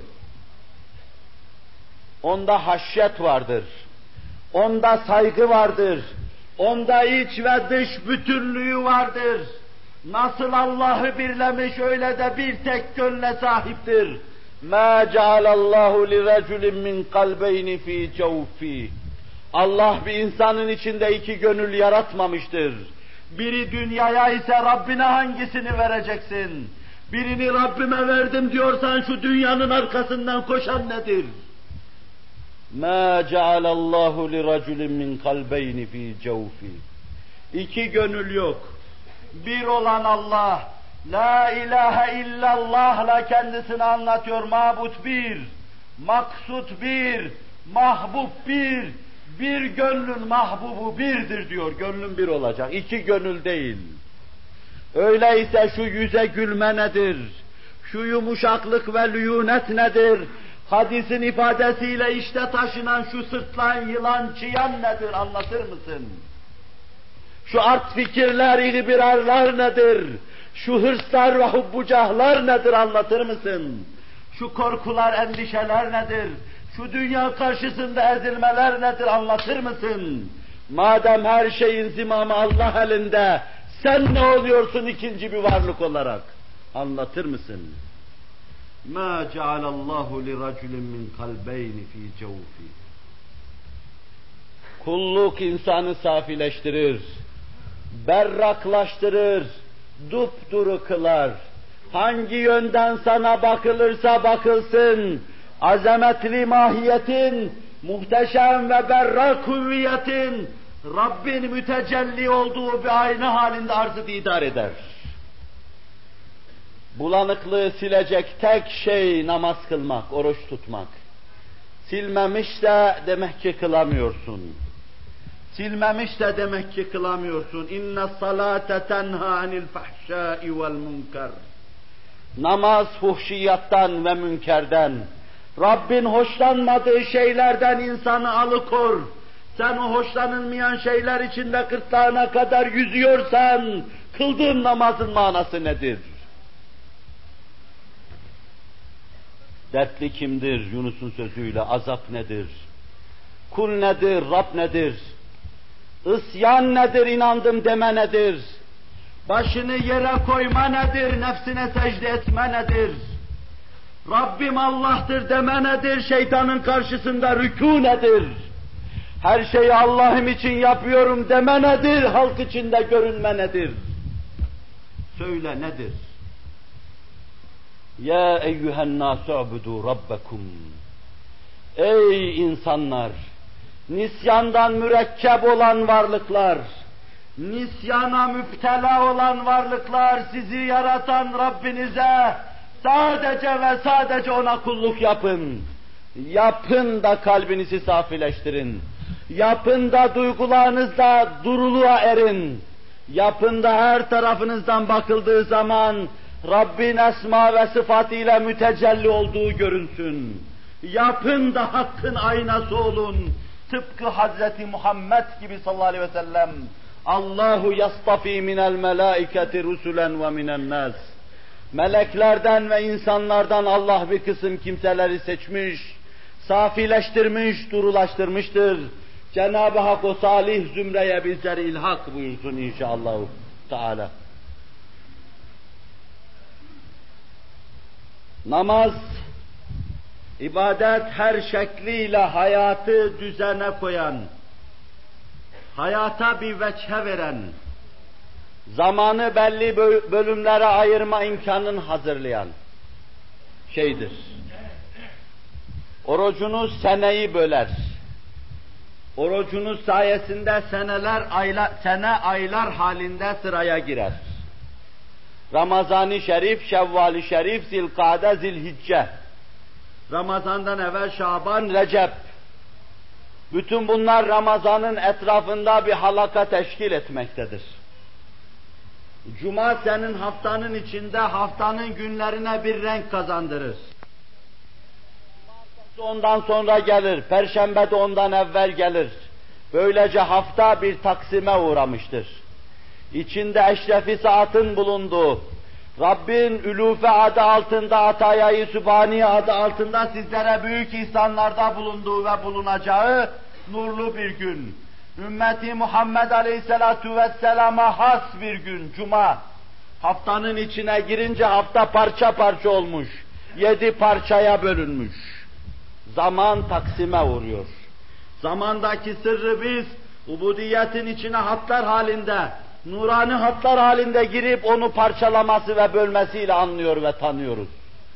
Onda haşyet vardır. Onda saygı vardır. Onda iç ve dış bütünlüğü vardır. Nasıl Allah'ı birlemiş öyle de bir tek gönle sahiptir. مَا جَعَلَ اللّٰهُ لِرَجُلٍ مِّنْ قَلْبَيْنِ ف۪ي جَوْف۪ي Allah bir insanın içinde iki gönül yaratmamıştır. Biri dünyaya ise Rabbine hangisini vereceksin? Birini Rabbime verdim diyorsan şu dünyanın arkasından koşan nedir? مَا جَعَلَ اللّٰهُ لِرَجُلٍ مِّنْ قَلْبَيْنِ ف۪ي جَوْف۪ي İki gönül yok. Bir olan Allah, La ilahe illallah'la kendisini anlatıyor. Mabut bir, maksut bir, mahbub bir, bir gönlün mahbubu birdir diyor. Gönlün bir olacak, iki gönül değil. Öyleyse şu yüze gülme nedir? Şu yumuşaklık ve lüyunet nedir? Hadisin ifadesiyle işte taşınan şu sırtlan, yılan, çıyan nedir? Anlatır mısın? Şu art fikirler, ilibirarlar nedir? Şu hırslar ve hubbucahlar nedir? Anlatır mısın? Şu korkular, endişeler nedir? Şu dünya karşısında ezilmeler nedir? Anlatır mısın? Madem her şeyin zimamı Allah elinde, sen ne oluyorsun ikinci bir varlık olarak? Anlatır mısın? مَا جَعَلَ اللّٰهُ لِرَجُلٍ مِّنْ قَلْبَيْنِ ف۪ي جَوْف۪ي Kulluk insanı safileştirir, berraklaştırır, dupduru kılar. Hangi yönden sana bakılırsa bakılsın, azametli mahiyetin muhteşem ve berrak hüviyetin Rabbin mütecelli olduğu bir ayna halinde arz-ı didar eder. Bulanıklığı silecek tek şey namaz kılmak, oruç tutmak. Silmemiş de demek ki kılamıyorsun. Silmemiş de demek ki kılamıyorsun. İnne salate tenha anil fahşai vel münker. Namaz fuhşiyattan ve münkerden, Rabbin hoşlanmadığı şeylerden insanı alıkor. Sen o hoşlanılmayan şeyler içinde gırtlağına kadar yüzüyorsan, kıldığın namazın manası nedir? Dertli kimdir? Yunus'un sözüyle azap nedir? Kul nedir? Rab nedir? İsyan nedir? İnandım deme nedir? Başını yere koyma nedir? Nefsine secde etme nedir? Rabbim Allah'tır deme nedir? Şeytanın karşısında rükû nedir? Her şeyi Allah'ım için yapıyorum deme nedir? Halk içinde görünme nedir? Söyle nedir? Ya eyyühen nâsû ubudû rabbekum. Ey insanlar! Nisyandan mürekkep olan varlıklar, nisyana müptela olan varlıklar, sizi yaratan Rabbinize sadece ve sadece ona kulluk yapın. Yapın da kalbinizi safileştirin. Yapın da duygularınızda duruluğa erin. Yapın da her tarafınızdan bakıldığı zaman Rabbin esma ve sıfatıyla mütecelli olduğu görünsün. Yapın da hakkın aynası olun. Tıpkı Hazreti Muhammed gibi sallallahu aleyhi ve sellem. Allahu yastafi minel melaiketi rusulen ve minen nas. Meleklerden ve insanlardan Allah bir kısım kimseleri seçmiş, safileştirmiş, durulaştırmıştır. Cenab-ı Hak o salih zümreye bizleri ilhak buyursun inşallah Teala. Namaz, ibadet her şekliyle hayatı düzene koyan, hayata bir veçhe veren, zamanı belli bölümlere ayırma imkanını hazırlayan şeydir. Orucunuz seneyi böler. Orucunuz sayesinde sene aylar halinde sıraya girer. Ramazan-ı Şerif, Şevval-i Şerif, Zilkade, Zilhicce. Ramazan'dan evvel Şaban, Recep. Bütün bunlar Ramazan'ın etrafında bir halaka teşkil etmektedir. Cuma senin haftanın içinde haftanın günlerine bir renk kazandırır. Cumartesi ondan sonra gelir, Perşembe de ondan evvel gelir. Böylece hafta bir taksime uğramıştır. İçinde eşrefi saatın bulunduğu, Rabbin ülufe adı altında, Atayayı Sübhaniye adı altında sizlere büyük ihsanlarda bulunduğu ve bulunacağı nurlu bir gün. Ümmeti Muhammed Aleyhisselatu Vesselam'a has bir gün, Cuma. Haftanın içine girince hafta parça parça olmuş, 7 parçaya bölünmüş. Zaman taksime uğruyor. Zamandaki sırrı biz, ubudiyetin içine hatlar halinde, nurani hatlar halinde girip onu parçalaması ve bölmesiyle anlıyor ve tanıyoruz.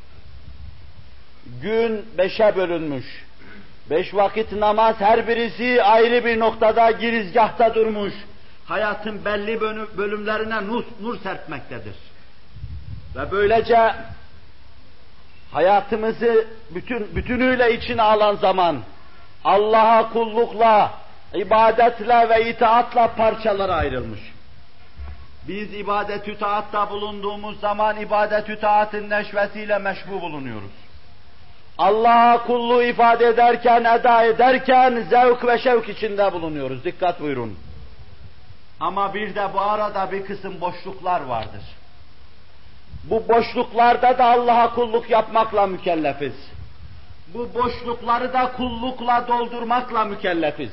Gün 5'e bölünmüş. 5 vakit namaz her birisi ayrı bir noktada girizgahta durmuş. Hayatın belli bölümlerine nur serpmektedir. Ve böylece hayatımızı bütünüyle içine alan zaman Allah'a kullukla, ibadetle ve itaatla parçalara ayrılmış. Biz ibadet-ü taatta bulunduğumuz zaman ibadet-ü taatın neşvesiyle meşbu bulunuyoruz. Allah'a kulluğu ifade ederken, eda ederken zevk ve şevk içinde bulunuyoruz. Dikkat buyurun. Ama bir de bu arada bir kısım boşluklar vardır. Bu boşluklarda da Allah'a kulluk yapmakla mükellefiz. Bu boşlukları da kullukla doldurmakla mükellefiz.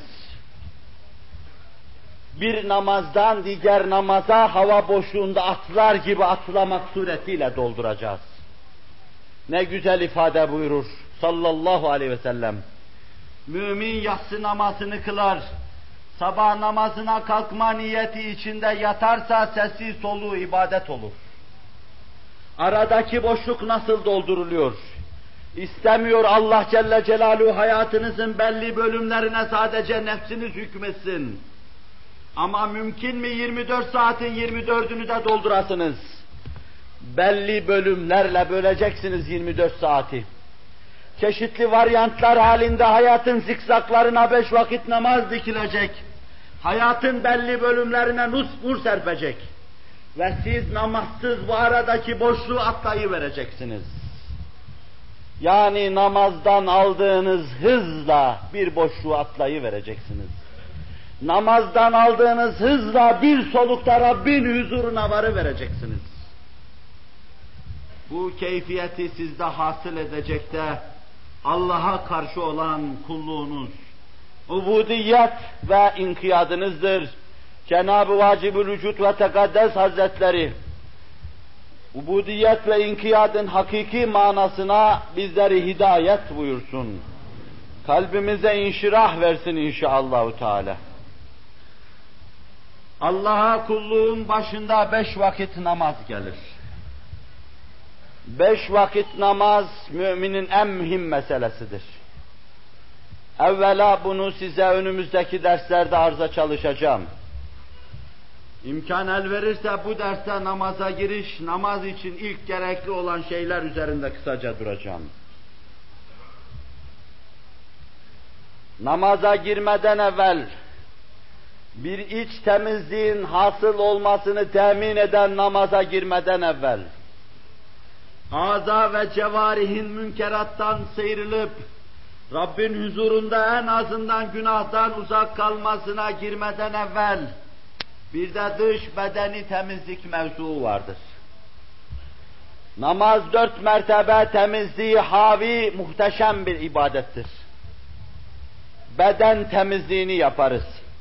Bir namazdan diğer namaza hava boşluğunda atlar gibi atlamak suretiyle dolduracağız. Ne güzel ifade buyurur sallallahu aleyhi ve sellem. Mümin yatsı namazını kılar, sabah namazına kalkma niyeti içinde yatarsa sesi soluğu ibadet olur. Aradaki boşluk nasıl dolduruluyor? İstemiyor Allah Celle Celaluhu hayatınızın belli bölümlerine sadece nefsiniz hükmetsin. Ama mümkün mü 24 saatin 24'ünü de doldurasınız? Belli bölümlerle böleceksiniz 24 saati. Çeşitli varyantlar halinde hayatın zikzaklarına 5 vakit namaz dikilecek. Hayatın belli bölümlerine nur serpecek. Ve siz namazsız bu aradaki boşluğu atlayıvereceksiniz. Yani namazdan aldığınız hızla bir boşluğu atlayıvereceksiniz. Namazdan aldığınız hızla bir solukta Rabbin huzuruna varıvereceksiniz. Bu keyfiyeti sizde hasıl edecek de Allah'a karşı olan kulluğunuz, ubudiyet ve inkiyadınızdır. Cenab-ı Vacib-ül Vücud ve Tekaddes Hazretleri, ubudiyet ve inkiyadın hakiki manasına bizleri hidayet buyursun. Kalbimize inşirah versin inşallahü teala. Allah'a kulluğun başında 5 vakit namaz gelir. 5 vakit namaz müminin en mühim meselesidir. Evvela bunu size önümüzdeki derslerde arza çalışacağım. İmkan el verirse bu derste namaza giriş, namaz için ilk gerekli olan şeyler üzerinde kısaca duracağım. Namaza girmeden evvel bir iç temizliğin hasıl olmasını temin eden namaza girmeden evvel aza ve cevarihin münkerattan sıyrılıp Rabbin huzurunda en azından günahtan uzak kalmasına girmeden evvel bir de dış bedeni temizlik mevzuu vardır. Namaz 4 mertebe temizliği havi muhteşem bir ibadettir. Beden temizliğini yaparız.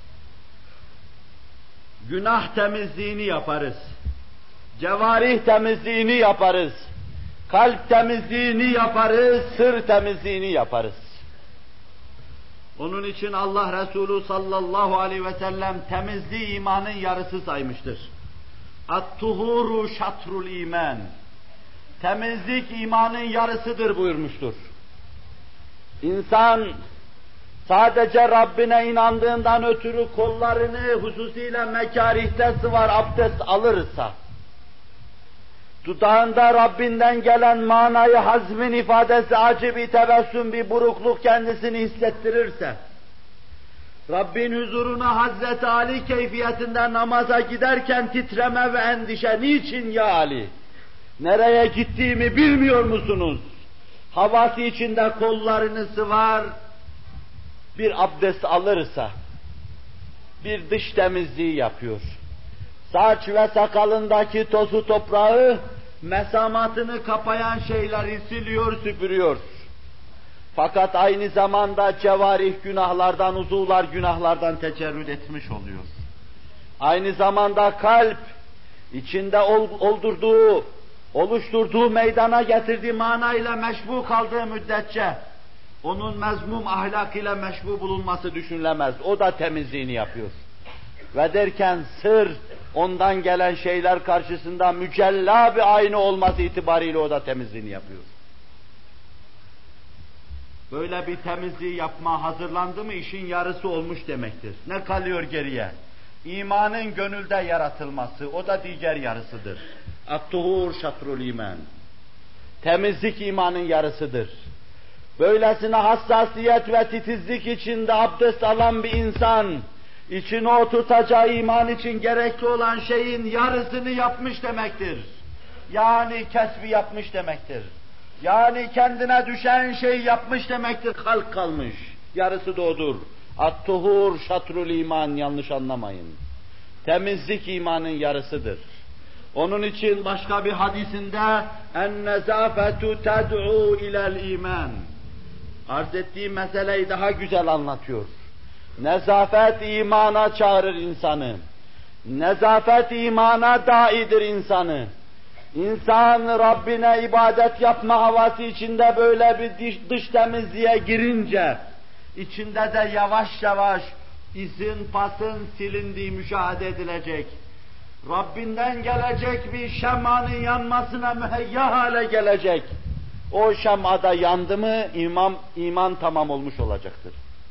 Günah temizliğini yaparız. Cevarih temizliğini yaparız. Kalp temizliğini yaparız, sır temizliğini yaparız. Onun için Allah Resulü sallallahu aleyhi ve sellem temizliği imanın yarısı saymıştır. At-tuhuru şatrul iman. Temizlik imanın yarısıdır buyurmuştur. İnsan sadece Rabbine inandığından ötürü kollarını hususiyle mekarihte sıvar abdest alırsa, dudağında Rabbinden gelen manayı hazmin ifadesi acı bir tebessüm, bir burukluk kendisini hissettirirse, Rabbin huzuruna Hazreti Ali keyfiyetinde namaza giderken titreme ve endişe, niçin ya Ali? Nereye gittiğimi bilmiyor musunuz? Havası içinde kollarını sıvar, bir abdest alırsa, bir dış temizliği yapıyor. Saç ve sakalındaki tozu toprağı, mesamatını kapayan şeyleri siliyor, süpürüyor. Fakat aynı zamanda cevarih günahlardan, uzuvlar günahlardan tecerrüt etmiş oluyor. Aynı zamanda kalp, içinde oluşturduğu meydana getirdiği manayla meşbu kaldığı müddetçe, onun mezmum ahlak ile meşbu bulunması düşünülemez. O da temizliğini yapıyor. Ve derken sır, ondan gelen şeyler karşısında mücella bir ayna olması itibariyle o da temizliğini yapıyor. Böyle bir temizliği yapma hazırlandı mı işin yarısı olmuş demektir. Ne kalıyor geriye? İmanın gönülde yaratılması, o da diğer yarısıdır. At-tuhur şatrul iman. Temizlik imanın yarısıdır. Böylesine hassasiyet ve titizlik içinde abdest alan bir insan, içine oturtacağı iman için gerekli olan şeyin yarısını yapmış demektir. Yani kesbi yapmış demektir. Yani kendine düşen şey yapmış demektir, halk kalmış. Yarısı da odur. At-tuhur şatrul iman, yanlış anlamayın. Temizlik imanın yarısıdır. Onun için başka bir hadisinde en-nezafetu ted'u ilel iman. Arz ettiği meseleyi daha güzel anlatıyor. Nezafet imana çağırır insanı. Nezafet imana daidir insanı. İnsan Rabbine ibadet yapma havası içinde böyle bir dış temizliğe girince, içinde de yavaş yavaş izin pasın silindiği müşahede edilecek. Rabbinden gelecek bir şemanın yanmasına müheyya hale gelecek. O şemada yandı mı iman tamam olmuş olacaktır.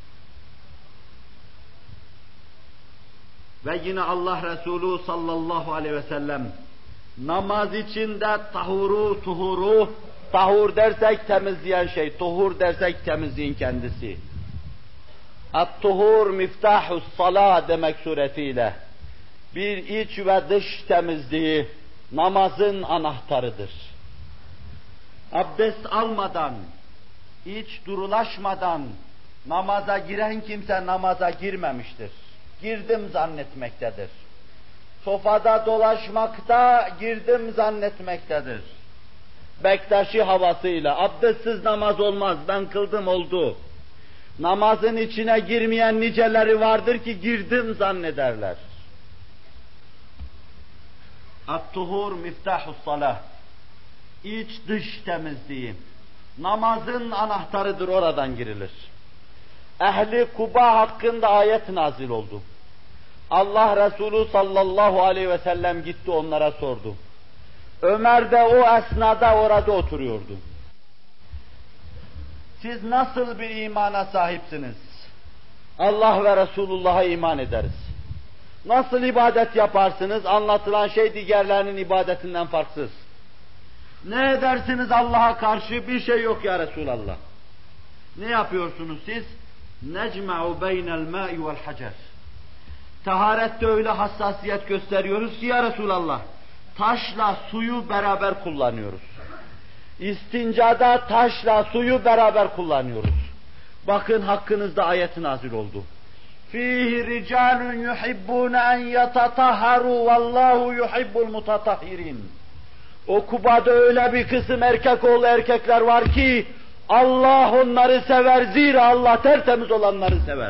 Ve yine Allah Resulü sallallahu aleyhi ve sellem namaz içinde tuhuru, tahur dersek temizleyen şey, tuhur dersek temizliğin kendisi. At-tuhur miftahus salah demek suretiyle bir iç ve dış temizliği namazın anahtarıdır. Abdest almadan, iç durulaşmadan namaza giren kimse namaza girmemiştir. Girdim zannetmektedir. Sofada dolaşmakta girdim zannetmektedir. Bektaşi havasıyla abdestsiz namaz olmaz, ben kıldım oldu. Namazın içine girmeyen niceleri vardır ki girdim zannederler. At-tuhur miftahus salah. İç dış temizliği. Namazın anahtarıdır, oradan girilir. Ehli Kuba hakkında ayet nazil oldu. Allah Resulü sallallahu aleyhi ve sellem gitti onlara sordu. Ömer de o esnada orada oturuyordu. Siz nasıl bir imana sahipsiniz? Allah ve Resulullah'a iman ederiz. Nasıl ibadet yaparsınız? Anlatılan şey diğerlerinin ibadetinden farksız. Ne edersiniz Allah'a karşı? Bir şey yok ya Resulallah. Ne yapıyorsunuz siz? Necma'u beynel ma'i vel hacer. Taharette öyle hassasiyet gösteriyoruz ki ya Resulallah, taşla suyu beraber kullanıyoruz. İstincada taşla suyu beraber kullanıyoruz. Bakın hakkınızda ayet nazil oldu. Fihi ricalun yuhibbune en yetatahharu vallahu yuhibbul mutatahhirin. O Kuba'da öyle bir kısım erkek oğlu erkekler var ki Allah onları sever, zira Allah tertemiz olanları sever.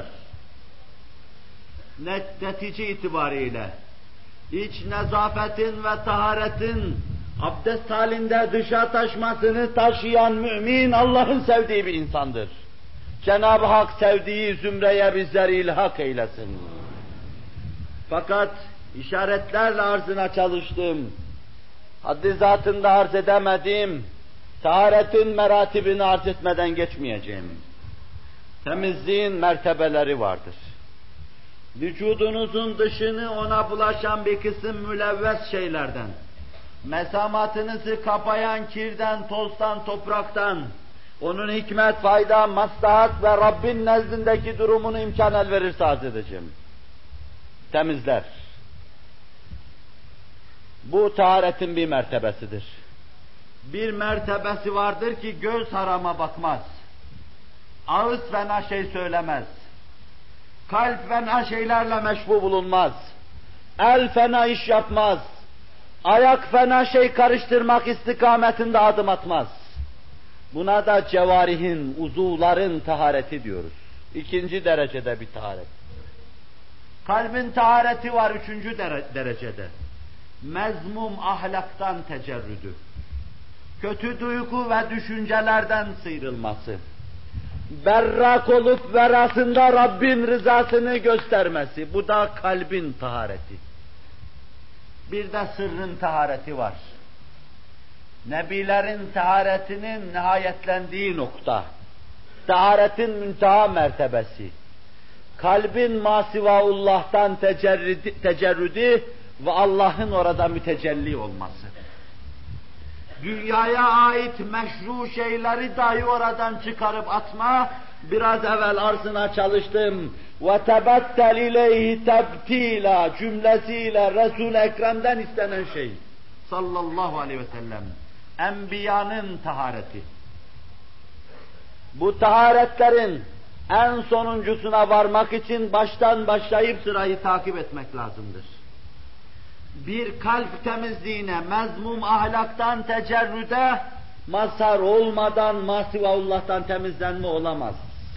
Netice itibariyle iç nezafetin ve taharetin abdest halinde dışa taşmasını taşıyan mümin Allah'ın sevdiği bir insandır. Cenab-ı Hak sevdiği zümreye bizleri ilhak eylesin. Fakat işaretlerle arzına çalıştım. Haddi zatında arz edemedim. Taharetin meratibini arz etmeden geçmeyeceğim. Temizliğin mertebeleri vardır. Vücudunuzun dışını ona bulaşan bir kısım mülevves şeylerden, mesamatınızı kapayan kirden, tozdan, topraktan, onun hikmet, fayda, maslahat ve Rabbin nezdindeki durumunu imkan el verirse arz edeceğim. Temizler. Bu taharetin bir mertebesidir. Bir mertebesi vardır ki göz harama bakmaz. Ağız fena şey söylemez. Kalp fena şeylerle meşbu bulunmaz. El fena iş yapmaz. Ayak fena şey karıştırmak istikametinde adım atmaz. Buna da cevarihin, uzuvların tahareti diyoruz. İkinci derecede bir taharet. Kalbin tahareti var üçüncü derecede. Mezmum ahlaktan tecerrüdü. Kötü duygu ve düşüncelerden sıyrılması. Berrak olup verasında Rabbin rızasını göstermesi. Bu da kalbin tahareti. Bir de sırrın tahareti var. Nebilerin taharetinin nihayetlendiği nokta. Taharetin münteha mertebesi. Kalbin masivaullah'tan tecerrüdü ve Allah'ın orada mütecelli olması. Dünyaya ait meşru şeyleri dahi oradan çıkarıp atma, biraz evvel arzına çalıştım. وَتَبَتَّلْ اِلَيْهِ تَبْتِيلًا cümlesiyle Resul-i Ekrem'den istenen şey. Sallallahu aleyhi ve sellem. Enbiyanın tahareti. Bu taharetlerin en sonuncusuna varmak için baştan başlayıp sırayı takip etmek lazımdır. Bir kalp temizliğine, mezmum ahlaktan tecerrüde mazhar olmadan masivaullah'tan temizlenme olamaz.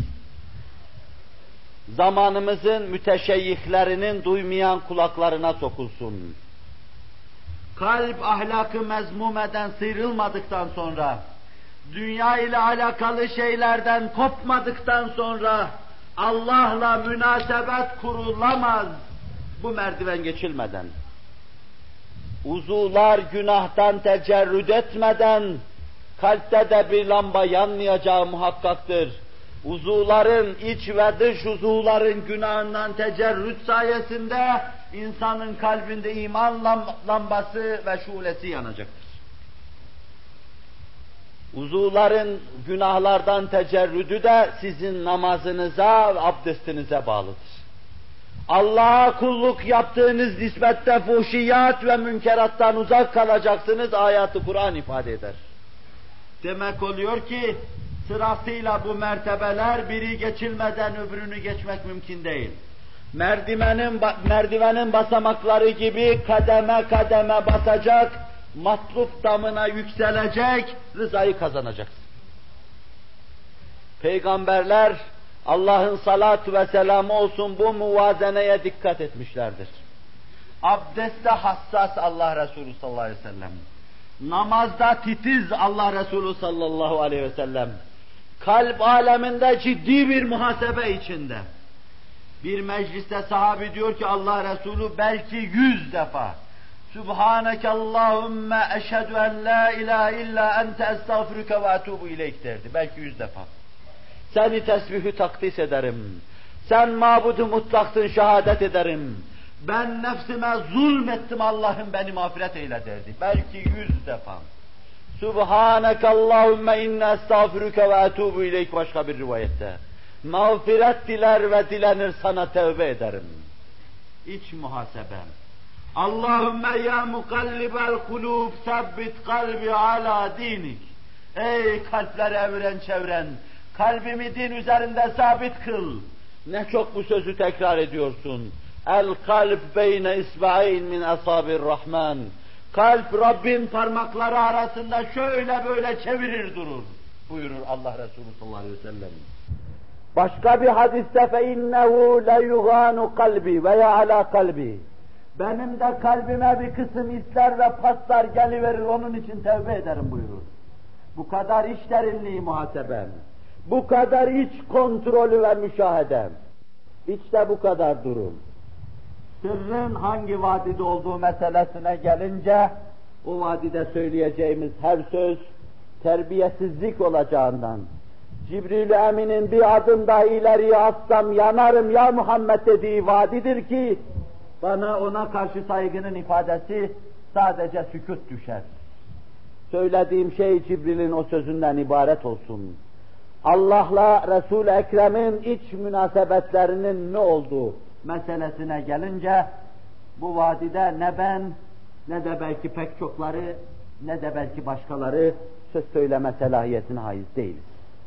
Zamanımızın müteşeyyihlerinin duymayan kulaklarına sokulsun. Kalp ahlakı mezmum eden sıyrılmadıktan sonra, dünya ile alakalı şeylerden kopmadıktan sonra Allah'la münasebet kurulamaz bu merdiven geçilmeden. Uzuvlar günahtan tecerrüt etmeden kalpte de bir lamba yanmayacağı muhakkaktır. Uzuvların, iç ve dış uzuvların günahından tecerrüt sayesinde insanın kalbinde iman lambası ve şulesi yanacaktır. Uzuvların günahlardan tecerrüdü de sizin namazınıza ve abdestinize bağlıdır. Allah'a kulluk yaptığınız nispette fuhşiyat ve münkerattan uzak kalacaksınız, ayat-ı Kur'an ifade eder. Demek oluyor ki, sırasıyla bu biri geçilmeden öbürünü geçmek mümkün değil. Merdivenin basamakları gibi kademe kademe basacak, matlub damına yükselecek, rızayı kazanacaksın. Peygamberler, Allah'ın salatu ve selamı olsun, bu muvazeneye dikkat etmişlerdir. Abdestte hassas Allah Resulü sallallahu aleyhi ve sellem. Namazda titiz Allah Resulü sallallahu aleyhi ve sellem. Kalp aleminde ciddi bir muhasebe içinde. Bir mecliste sahabi diyor ki Allah Resulü belki 100 defa Sübhaneke Allahümme eşhedü en la ilahe illa ente estağfiruke ve etubu ileyk derdi. Belki 100 defa. Seni tesbihü takdis ederim. Sen mabudu mutlaksın, şehadet ederim. Ben nefsime zulmettim, Allah'ım beni mağfiret eyle derdi. Belki 100 defa. Subhaneke Allahümme inne estağfiruke ve etubu ileyk başka bir rivayette. Mağfiret diler ve dilenir sana tevbe ederim. İç muhasebem. Allahümme ya mukallibel kulub sabbit kalbi ala dinik. Ey kalpleri evren çevren, kalbimi din üzerinde sabit kıl. Ne çok bu sözü tekrar ediyorsun. El kalb beyne isba'in min asabir rahman. Kalp Rabbin parmakları arasında şöyle böyle çevirir durur buyurur Allah Resulü sallallahu aleyhi ve sellem. Başka bir hadiste فَاِنَّهُ لَيُغَانُ kalbi veya ala kalbi. Benim de kalbime bir kısım hisler ve paslar geliverir, onun için tevbe ederim buyurur. Bu kadar iç derinliği muhasebem, bu kadar iç kontrolü ve müşahedem, içte bu kadar durum. Sırrın hangi vadide olduğu meselesine gelince, o vadide söyleyeceğimiz her söz terbiyesizlik olacağından, Cibril-i Emin'in bir adım daha ileriye atsam yanarım ya Muhammed dediği vadidir ki, bana ona karşı saygının ifadesi sadece sükût düşer. Söylediğim şey Cibril'in o sözünden ibaret olsun. Allah'la Resul-i Ekrem'in iç münasebetlerinin ne olduğu meselesine gelince, bu vadide ne ben, ne de belki pek çokları, ne de belki başkaları söz söyleme selahiyetine haiz değiliz.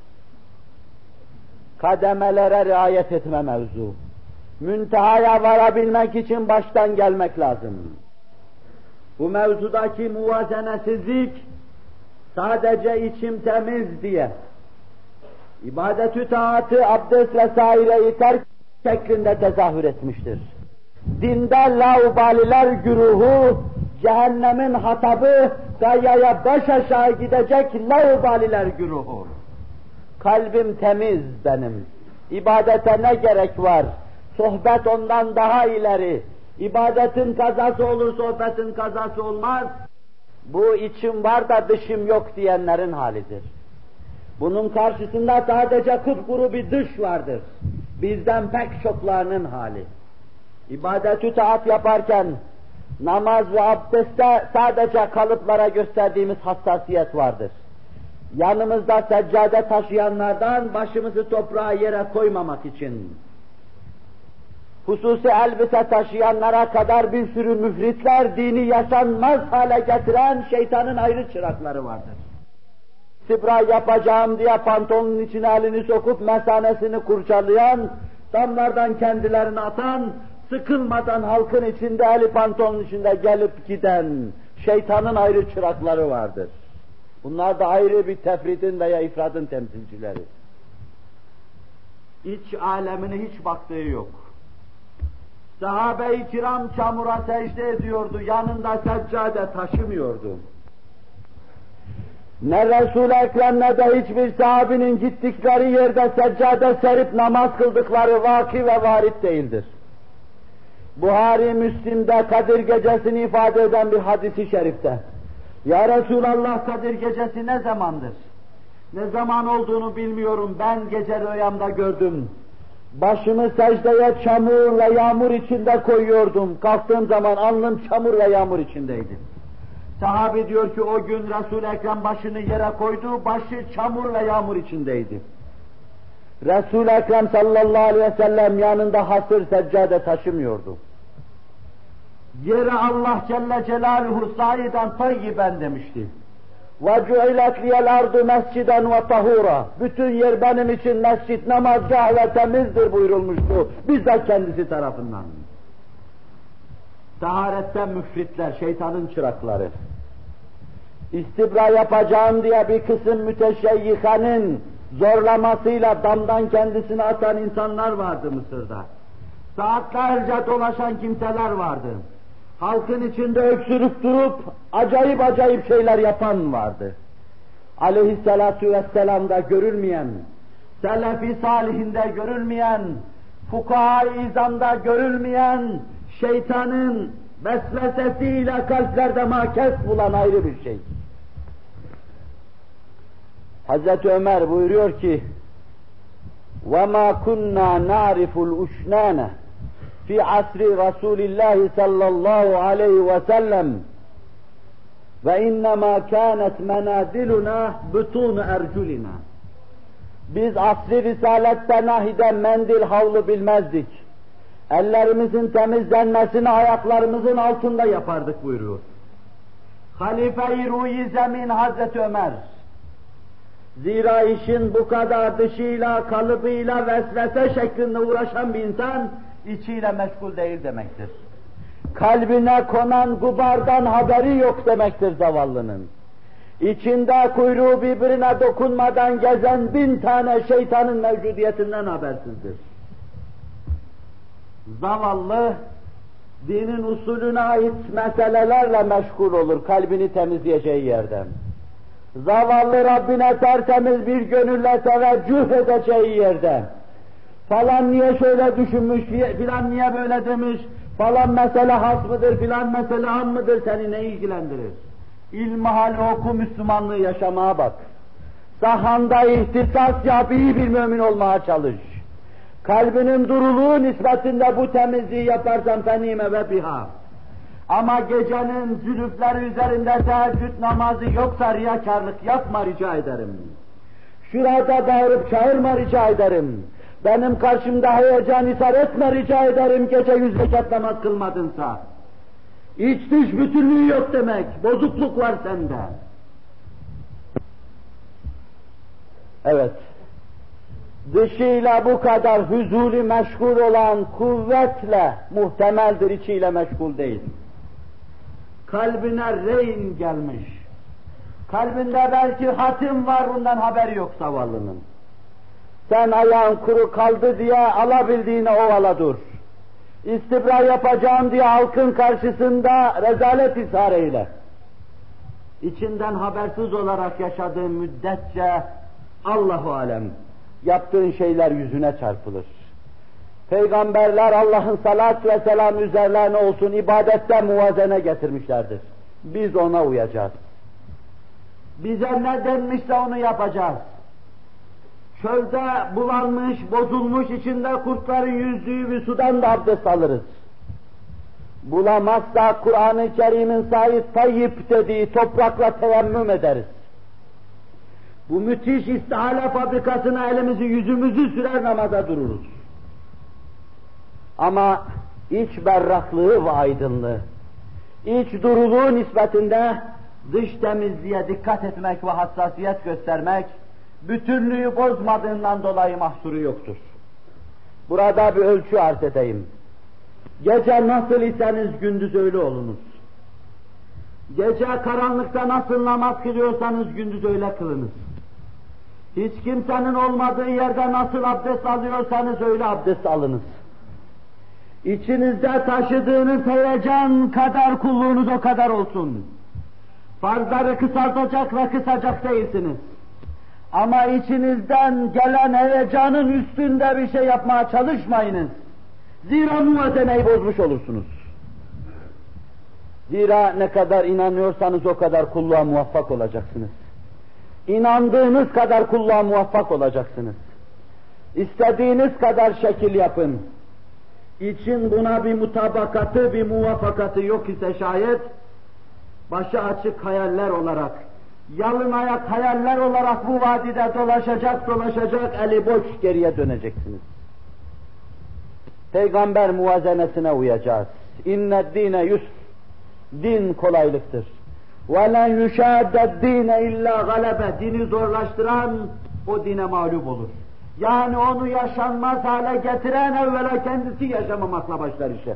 Kademelere riayet etme mevzu. Müntehaya varabilmek için baştan gelmek lazım. Bu mevzudaki muvazenesizlik sadece içim temiz diye ibadet-ü taatı, abdest vesaireyi terk şeklinde tezahür etmiştir. Dinde laubaliler güruhu, cehennemin hatabı, gayaya baş aşağı gidecek laubaliler güruhu. Kalbim temiz benim. İbadete ne gerek var? Sohbet ondan daha ileri. İbadetin kazası olur, sohbetin kazası olmaz. Bu içim var da dışım yok diyenlerin halidir. Bunun karşısında sadece kupkuru bir dış vardır. Bizden pek çoklarının hali. İbadet-ü taat yaparken, namaz ve abdestte sadece kalıplara gösterdiğimiz hassasiyet vardır. Yanımızda seccade taşıyanlardan başımızı toprağa yere koymamak için, hususi elbise taşıyanlara kadar bir sürü müfritler, dini yaşanmaz hale getiren şeytanın ayrı çırakları vardır. Sibra yapacağım diye pantolonun içine elini sokup mesanesini kurcalayan, damlardan kendilerini atan, sıkılmadan halkın içinde, eli pantolonun içinde gelip giden şeytanın ayrı çırakları vardır. Bunlar da ayrı bir tefridin veya ifradın temsilcileri. İç alemine hiç baktığı yok. Sahabe-i kiram çamura secde ediyordu, yanında seccade taşımıyordu. Ne Resul-i Ekrem ne de hiçbir sahabinin gittikleri yerde seccade serip namaz kıldıkları vaki ve varit değildir. Buhari, Müslim'de Kadir gecesini ifade eden bir hadis-i şerifte, Ya Resulallah, Kadir gecesi ne zamandır? Ne zaman olduğunu bilmiyorum, ben gece rüyamda gördüm. Başımı secdeye çamur ve yağmur içinde koyuyordum. Kalktığım zaman alnım çamur ve yağmur içindeydi. Sahabi diyor ki o gün Resul-i Ekrem başını yere koydu, başı çamur ve yağmur içindeydi. Resul-i Ekrem sallallahu aleyhi ve sellem yanında hasır seccade taşımıyordu. Yere Allah Celle Celaluhu saiden tayyiben demişti. وَجُعِلَتْ لِيَ الْاَرْضُ مَسْجِدًا وَطَهُورًا. Bütün yer benim için mescid, namazgah ve temizdir buyurulmuştu. Bizzat kendisi tarafından. Taharetten müfritler, şeytanın çırakları. İstibra yapacağım diye bir kısım müteşeyyihanın zorlamasıyla damdan kendisini atan insanlar vardı Mısır'da. Saatlerce dolaşan kimseler vardı. Halkın içinde öksürüp durup acayip acayip şeyler yapan vardı. Aleyhissalatu vesselam'da görülmeyen, Selefi salihinde görülmeyen, Fukaha-i İzam'da görülmeyen, şeytanın vesvesesiyle kalplerde makes bulan ayrı bir şey. Hazreti Ömer buyuruyor ki: وَمَا كُنَّا نَعْرِفُ الْاُشْنَانَ fi asri Resulillah sallallahu aleyhi ve sellem ve innema kânet menadiluna butun erculina. Biz asri risalette nahide mendil havlu bilmezdik. Ellerimizin temizlenmesini ayaklarımızın altında yapardık buyuruyor. Halife-i Ruhi Zemin Hazreti Ömer. Zira işin bu kadar dışıyla, kalıbıyla, vesvese şeklinde uğraşan bir insan, içiyle meşgul değil demektir. Kalbine konan gubardan haberi yok demektir zavallının. İçinde kuyruğu birbirine dokunmadan gezen 1000 tane şeytanın mevcudiyetinden habersizdir. Zavallı, dinin usulüne ait meselelerle meşgul olur kalbini temizleyeceği yerden. Zavallı Rabbine tertemiz bir gönülle teveccüh edeceği yerde. Falan niye şöyle düşünmüş, filan niye böyle demiş, falan mesele has mıdır, filan mesele am mıdır, seni ne ilgilendirir? İlmihal oku, Müslümanlığı yaşamaya bak. Sahanda ihtisas yap, iyi bir mümin olmaya çalış. Kalbinin duruluğu nispetinde bu temizliği yaparsan fenime ve biha. Ama gecenin zülüfleri üzerinde teheccüd namazı yoksa riyakarlık yapma rica ederim. Şurada bağırıp çağırma rica ederim. Benim karşımda heyecan isar etme rica ederim gece 100 rekat namaz kılmadınsa. İç dış bütünlüğü yok demek, bozukluk var sende. Evet, dışıyla bu kadar huzuli meşgul olan kuvvetle muhtemeldir, içiyle meşgul değil. Kalbine rehin gelmiş, kalbinde belki hatim var, bundan haberi yok zavallının. Sen ayağın kuru kaldı diye alabildiğine ovala dur. İstibra yapacağım diye halkın karşısında rezalet ishar eyle. İçinden habersiz olarak yaşadığın müddetçe Allahu alem yaptığın şeyler yüzüne çarpılır. Peygamberler Allah'ın salat ve selam üzerlerine olsun ibadette muvazene getirmişlerdir. Biz ona uyacağız. Bize ne denmişse onu yapacağız. Çölde bulanmış, bozulmuş, içinde kurtların yüzdüğü bir sudan da abdest alırız. Bulamazsa Kur'an-ı Kerim'in Said Tayyip dediği toprakla teyemmüm ederiz. Bu müthiş istihale fabrikasına elimizi yüzümüzü sürer namaza dururuz. Ama iç berraklığı ve aydınlığı, iç duruluğu nispetinde dış temizliğe dikkat etmek ve hassasiyet göstermek, bütünlüğü bozmadığından dolayı mahsuru yoktur. Burada bir ölçü arz edeyim. Gece nasıl iseniz gündüz öyle olunuz. Gece karanlıkta nasıl namaz kılıyorsanız gündüz öyle kılınız. Hiç kimsenin olmadığı yerde nasıl abdest alıyorsanız öyle abdest alınız. İçinizde taşıdığınız heyecan kadar kulluğunuz o kadar olsun. Farzları kısaltacak ve kısacak değilsiniz. Ama içinizden gelen heyecanın üstünde bir şey yapmaya çalışmayınız. Zira muvazeneyi bozmuş olursunuz. Zira ne kadar inanıyorsanız o kadar kulluğa muvaffak olacaksınız. İnandığınız kadar kulluğa muvaffak olacaksınız. İstediğiniz kadar şekil yapın. İçin buna bir mutabakatı, bir muvaffakatı yok ise şayet, başı açık hayaller olarak, yalın ayak hayaller olarak bu vadide dolaşacak, eli boş geriye döneceksiniz. Peygamber muvazenesine uyacağız. İnned dine yusr. Din kolaylıktır. وَلَنْ يُشَادَ الدِّينَ اِلَّا غَلَبَ. Dini zorlaştıran o dine mağlup olur. Yani onu yaşanmaz hale getiren evvela kendisi yaşamamakla başlar işe.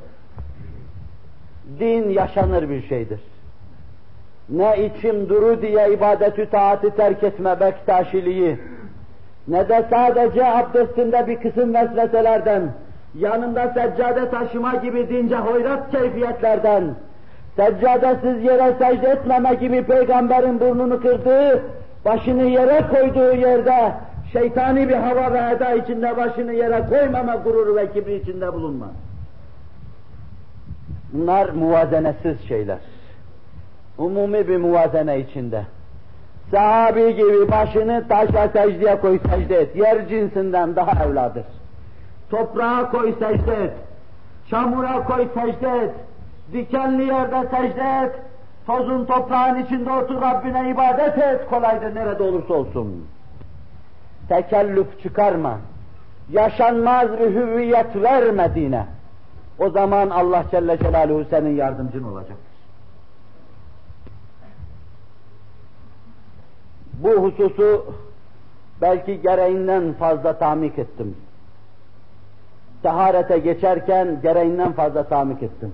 Din yaşanır bir şeydir. Ne içim duru diye ibadetü taatı terk etme bektaşiliği, ne de sadece abdestinde bir kısım vesveselerden, yanında seccade taşıma gibi dince hoyrat keyfiyetlerden, seccadesiz yere secde etmeme gibi peygamberin burnunu kırdığı, başını yere koyduğu yerde, şeytani bir hava ve eda içinde başını yere koymama gururu ve kibri içinde bulunma. Bunlar muvazenesiz şeyler. Umumi bir muvazene içinde. Sahabi gibi başını taşla secdeye koy, secde et. Yer cinsinden daha evladır. Toprağa koy, secde et. Çamura koy, secde et. Dikenli yerde secde et. Tozun toprağın içinde otur, Rabbine ibadet et. Kolaydır nerede olursa olsun. Tekellüf çıkarma. Yaşanmaz bir hüviyet verme dine. O zaman Allah Celle Celaluhu senin yardımcın olacak. Bu hususu belki gereğinden fazla tamik ettim. Taharete geçerken gereğinden fazla tamik ettim.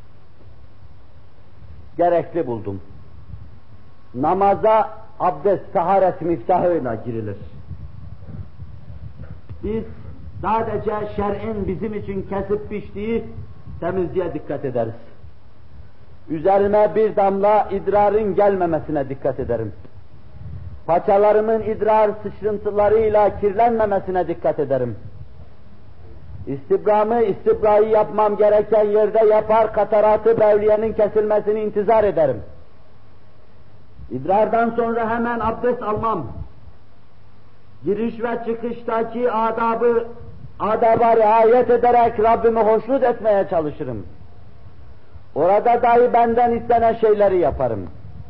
Gerekli buldum. Namaza abdest, taharet miftahıyla girilir. Biz sadece şer'in bizim için kesip biçtiği temizliğe dikkat ederiz. Üzerime bir damla idrarın gelmemesine dikkat ederim. Paçalarımın idrar sıçrıntılarıyla kirlenmemesine dikkat ederim. İstibrayı yapmam gereken yerde yapar, kataratı bevliyenin kesilmesini intizar ederim. İdrardan sonra hemen abdest almam. Giriş ve çıkıştaki adaba riayet ederek Rabbimi hoşnut etmeye çalışırım. Orada dahi benden istenen şeyleri yaparım.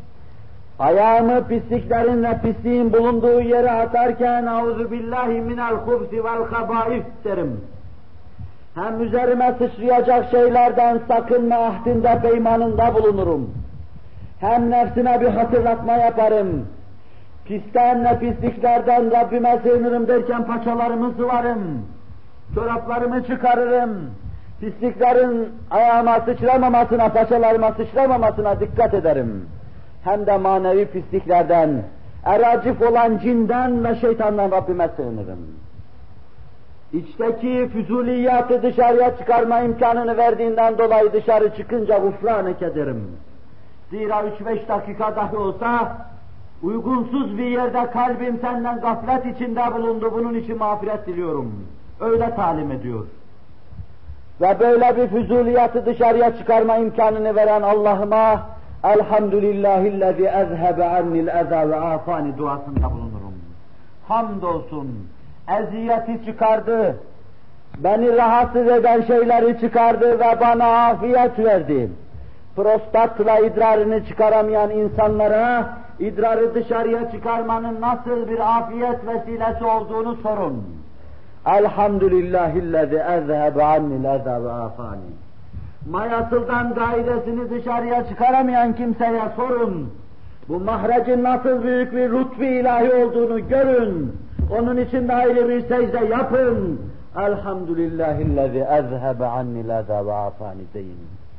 Ayağımı pisliklerin ve pisliğin bulunduğu yere atarken "Auzu billahi minel hubsi vel habâif" derim. Hem üzerime sıçrayacak şeylerden sakınma ahdinde, peymanında bulunurum. Hem nefsime bir hatırlatma yaparım. Pisten ve pisliklerden Rabbime sığınırım derken paçalarımı sıvarım. Çoraplarımı çıkarırım. Pisliklerin ayağıma sıçramamasına, paçalarıma sıçramamasına dikkat ederim. Hem de manevi pisliklerden, eracif olan cinden ve şeytandan Rabbime sığınırım. İçteki füzuliyatı dışarıya çıkarma imkanını verdiğinden dolayı dışarı çıkınca gufranek ederim. Zira 3-5 dakika dahi olsa, uygunsuz bir yerde kalbim senden gaflet içinde bulundu, bunun için mağfiret diliyorum. Öyle talim ediyor. Ve böyle bir füzuliyatı dışarıya çıkarma imkanını veren Allah'ıma "Elhamdülillahillezî ezhebe annil eza ve afani" duasında bulunurum. Hamdolsun, eziyeti çıkardı, beni rahatsız eden şeyleri çıkardı ve bana afiyet verdi. Prostatla idrarını çıkaramayan insanlara idrarı dışarıya çıkarmanın nasıl bir afiyet vesilesi olduğunu sorun. Elhamdülillahillezî ezhebe annil eza ve afani. Mayasıldan gaidesini dışarıya çıkaramayan kimseye sorun. Bu mahrecin nasıl büyük bir lütfu ilahi olduğunu görün. Onun için de ayrı bir secde yapın. Elhamdülillahillezî ezhebe annil eza ve afani deyin.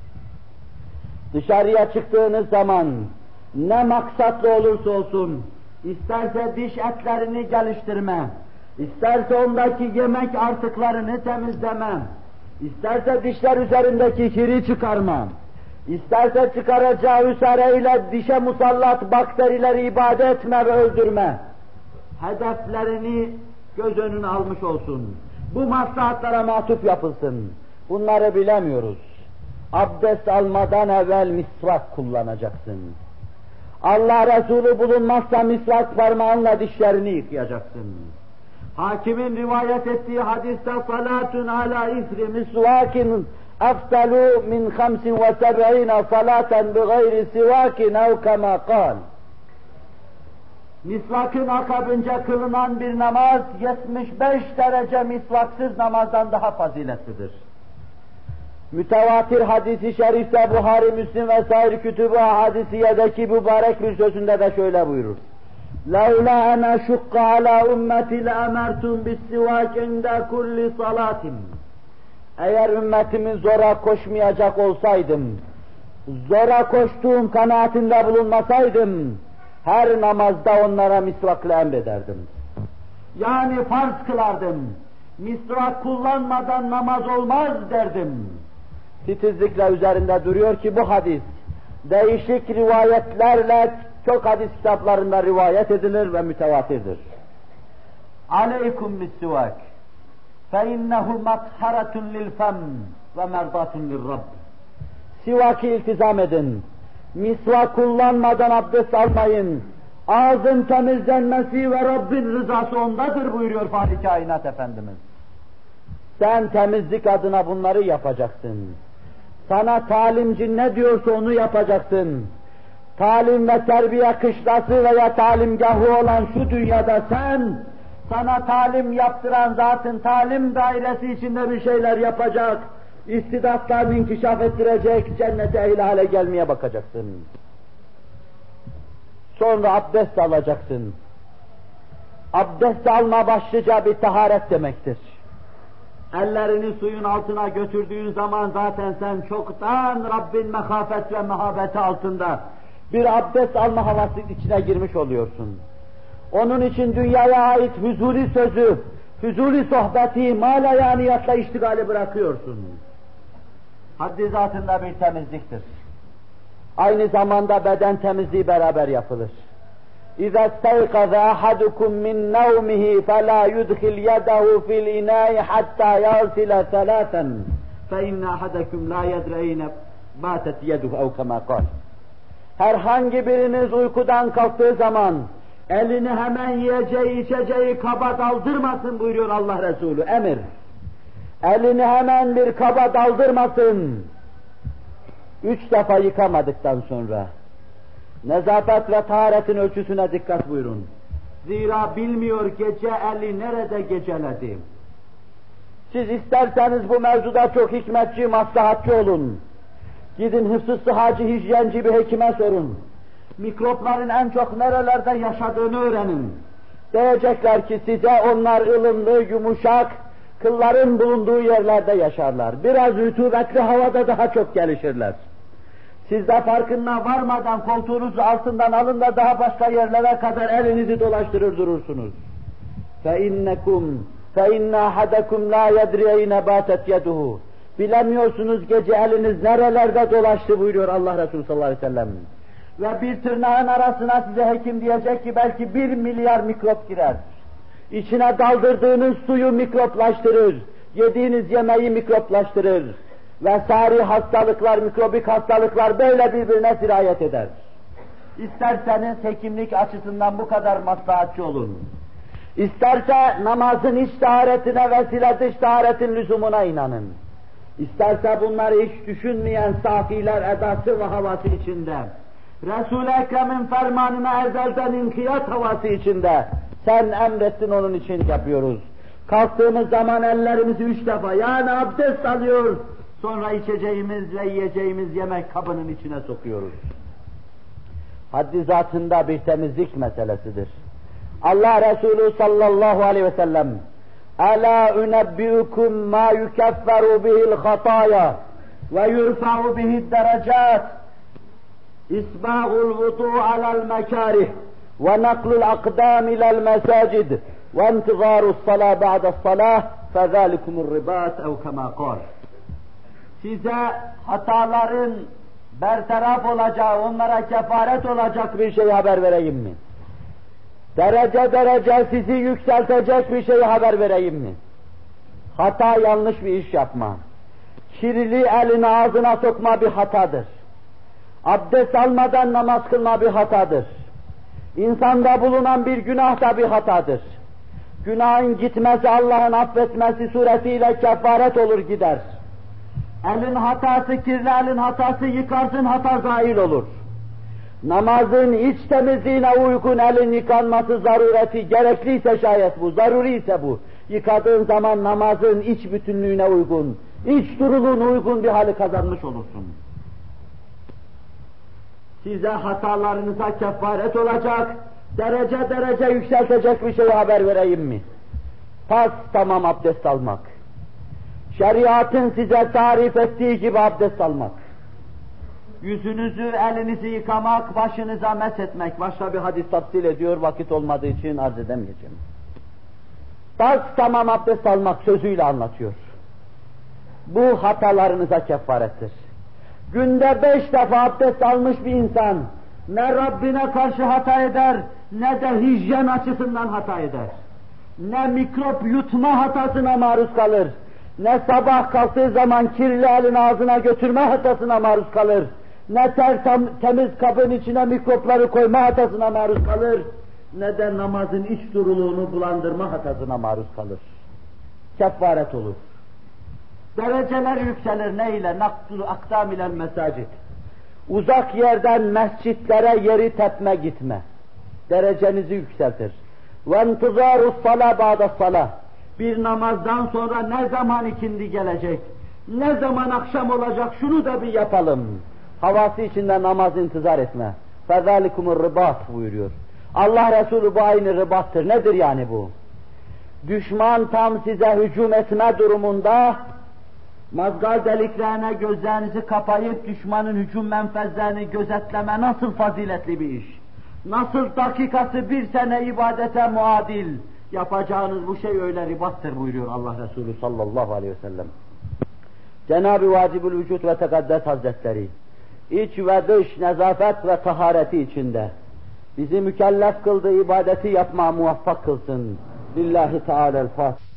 Dışarıya çıktığınız zaman ne maksatlı olursa olsun, isterse diş etlerini geliştirme, isterse ondaki yemek artıklarını temizleme, isterse dişler üzerindeki kiri çıkarma, isterse çıkaracağı üsareyle dişe musallat bakterileri ibade etme ve öldürme, hedeflerini göz önüne almış olsun. Bu maslahatlara matuf yapılsın. Bunları bilemiyoruz. abdest almadan evvel misvak kullanacaksın. Allah Resulü bulunmazsa misvak parmağınla dişlerini yıkayacaksın. Hakimin rivayet ettiği hadiste salatun ala isri misvakin afdalu min 75 salaten bi gayri sivakin ev kema kal. Misvakın akabince kılınan bir namaz 75 derece misvaksız namazdan daha faziletlidir. Mütevatir hadisi şerifte Buhari, Müslim ve sair kütüb-i hadisiyedeki mübarek bir sözünde de şöyle buyurur. لَوْلَا أَنَا شُقَّ عَلَى أُمَّتِ لَأَمَرْتُمْ بِالسِّوَاكِ عِنْدَ كُلِّ صَلَاتٍ. Eğer ümmetimin zora koşmayacak olsaydım, zora koştuğum kanaatinde bulunmasaydım, her namazda onlara misvakla emrederdim. Yani farz kılardım. Misvak kullanmadan namaz olmaz derdim. Titizlikle üzerinde duruyor ki bu hadis değişik rivayetlerle çok hadis kitaplarında rivayet edilir ve mütevatirdir. Aleykum bis-sivak fe innehu matharatun lil fem ve merdatun lirrabb. Sivaki iltizam edin. Misvak kullanmadan abdest almayın. Ağzın temizlenmesi ve Rabbin rızası ondadır buyuruyor Fahri Kainat Efendimiz. Sen temizlik adına bunları yapacaksın. Sana talimci ne diyorsa onu yapacaksın. Talim ve terbiye kışlası veya talimgahı olan şu dünyada sen, sana talim yaptıran zatın talim dairesi içinde bir şeyler yapacak, istidatlarını inkişaf ettirecek, cennete ehli hale gelmeye bakacaksın. Sonra abdest alacaksın. Abdest alma başlıca bir taharet demektir. Ellerini suyun altına götürdüğün zaman zaten sen çoktan Rabbin mehafet ve mehabeti altında bir abdest alma havası içine girmiş oluyorsun. Onun için dünyaya ait huzuri sözü, huzuri sohbeti, malayaniyatla iştigali bırakıyorsun. Haddi zatında bir temizliktir. Aynı zamanda beden temizliği beraber yapılır. اِذَا اسْتَيْقَظَ أَحَدُكُمْ مِنْ نَوْمِهِ فَلَا يُدْخِلْ يَدَهُ فِي الْإِنَاءِ حَتَّى يَغْسِلَ ثَلَاثًا فَإِنَّ أَحَدَكُمْ لَا يَدْرِينَ بَاتَتْ يَدُهُ اَوْ كَمَا قَالَ. Herhangi biriniz uykudan kalktığı zaman elini hemen yiyeceği içeceği kaba daldırmasın buyuruyor Allah Resulü, emir. Elini hemen bir kaba daldırmasın. 3 defa yıkamadıktan sonra. Nezafet ve taharetin ölçüsüne dikkat buyurun. Zira bilmiyor gece eli nerede geceledi. Siz isterseniz bu mevzuda çok hikmetçi, maslahatçı olun. Gidin hıfzı sıhhacı, hijyenci bir hekime sorun. Mikropların en çok nerelerde yaşadığını öğrenin. Diyecekler ki size onlar ılımlı, yumuşak, kılların bulunduğu yerlerde yaşarlar. Biraz rutubetli havada daha çok gelişirler. Siz de farkına varmadan koltuğunuzu altından alın da daha başka yerlere kadar elinizi dolaştırır durursunuz. فَاِنَّكُمْ فَاِنَّ اَحَدَكُمْ لَا يَدْرِيَيْنَ بَاتَتْ يَدُهُ. Bilemiyorsunuz gece eliniz nerelerde dolaştı buyuruyor Allah Resulü sallallahu aleyhi ve sellem. Ve bir tırnağın arasına size hekim diyecek ki belki 1 milyar mikrop girer. İçine daldırdığınız suyu mikroplaştırır, yediğiniz yemeği mikroplaştırır. Ve sari hastalıklar, mikrobik hastalıklar böyle birbirine sirayet eder. İsterseniz hekimlik açısından bu kadar maslahatçı olun. İsterse namazın iç taharetine vesile dış taharetin lüzumuna inanın. İsterse bunları hiç düşünmeyen safiler edası ve havası içinde, Resul-i Ekrem'in fermanına ezelden inkiyat havası içinde, sen emrettin onun için yapıyoruz. Kalktığımız zaman ellerimizi 3 defa yani abdest alıyor, sonra içeceğimiz ve yiyeceğimiz yemek kabının içine sokuyoruz. Haddi zatında bir temizlik meselesidir. Allah Resulü sallallahu aleyhi ve sellem "Ela unebbiukum ma yukefferu bihil hataya ve yurfa'u bihid derecat isbâ'ul vudu' alel mekarih ve naklul akdam ilel mesacid ve intizâru's salâ ba'de's salâh fezâlikumur ribat ev kemâ kâl." Size hataların bertaraf olacağı, onlara kefaret olacak bir şey haber vereyim mi? Derece derece sizi yükseltecek bir şey haber vereyim mi? Hata, yanlış bir iş yapma. kirli elini ağzına sokma bir hatadır. Abdest almadan namaz kılma bir hatadır. İnsanda bulunan bir günah da bir hatadır. Günahın gitmesi Allah'ın affetmesi suretiyle kefaret olur gider. Elin hatası, kirli elin hatası yıkarsın, hata zail olur. Namazın iç temizliğine uygun elin yıkanması zarureti, gerekliyse şayet bu, zaruri ise bu. Yıkadığın zaman namazın iç bütünlüğüne uygun, iç duruluğuna uygun bir hali kazanmış olursun. Size hatalarınıza kefaret olacak, derece derece yükseltecek bir şey haber vereyim mi? Tamam abdest almak. Şeriatın size tarif ettiği gibi abdest almak. Yüzünüzü, elinizi yıkamak, başınıza meshetmek. Başka bir hadis tafsil ediyor, vakit olmadığı için arz edemeyeceğim. Tamam abdest almak sözüyle anlatıyor. Bu hatalarınıza kefarettir. Günde 5 defa abdest almış bir insan, ne Rabbine karşı hata eder, ne de hijyen açısından hata eder. Ne mikrop yutma hatasına maruz kalır, ne sabah kalktığı zaman kirli elini ağzına götürme hatasına maruz kalır, ne temiz kabın içine mikropları koyma hatasına maruz kalır, ne de namazın iç duruluğunu bulandırma hatasına maruz kalır. Kefaret olur. Dereceler yükselir neyle? Naktul akdam ile mesacid. Uzak yerden mescitlere yeri tepme gitme. Derecenizi yükseltir. Ve intizarus sala ba'da salah. Bir namazdan sonra ne zaman ikindi gelecek? Ne zaman akşam olacak? Şunu da bir yapalım. Havası içinde namaz intizar etme. Fezalikumur ribat buyuruyor. Allah Resulü bu aynı ribattır. Nedir yani bu? Düşman tam size hücum etme durumunda mazgal deliklerine gözlerinizi kapayıp düşmanın hücum menfezlerini gözetleme nasıl faziletli bir iş. Nasıl dakikası 1 sene ibadete muadil. Yapacağınız bu şey öyle ribattır buyuruyor Allah Resulü sallallahu aleyhi ve sellem. Cenab-ı Vacibül Vücud ve Tekaddes Hazretleri iç ve dış nezafet ve tahareti içinde bizi mükellef kıldığı ibadeti yapmaya muvaffak kılsın. Lillahi Teala'l-Fatiha.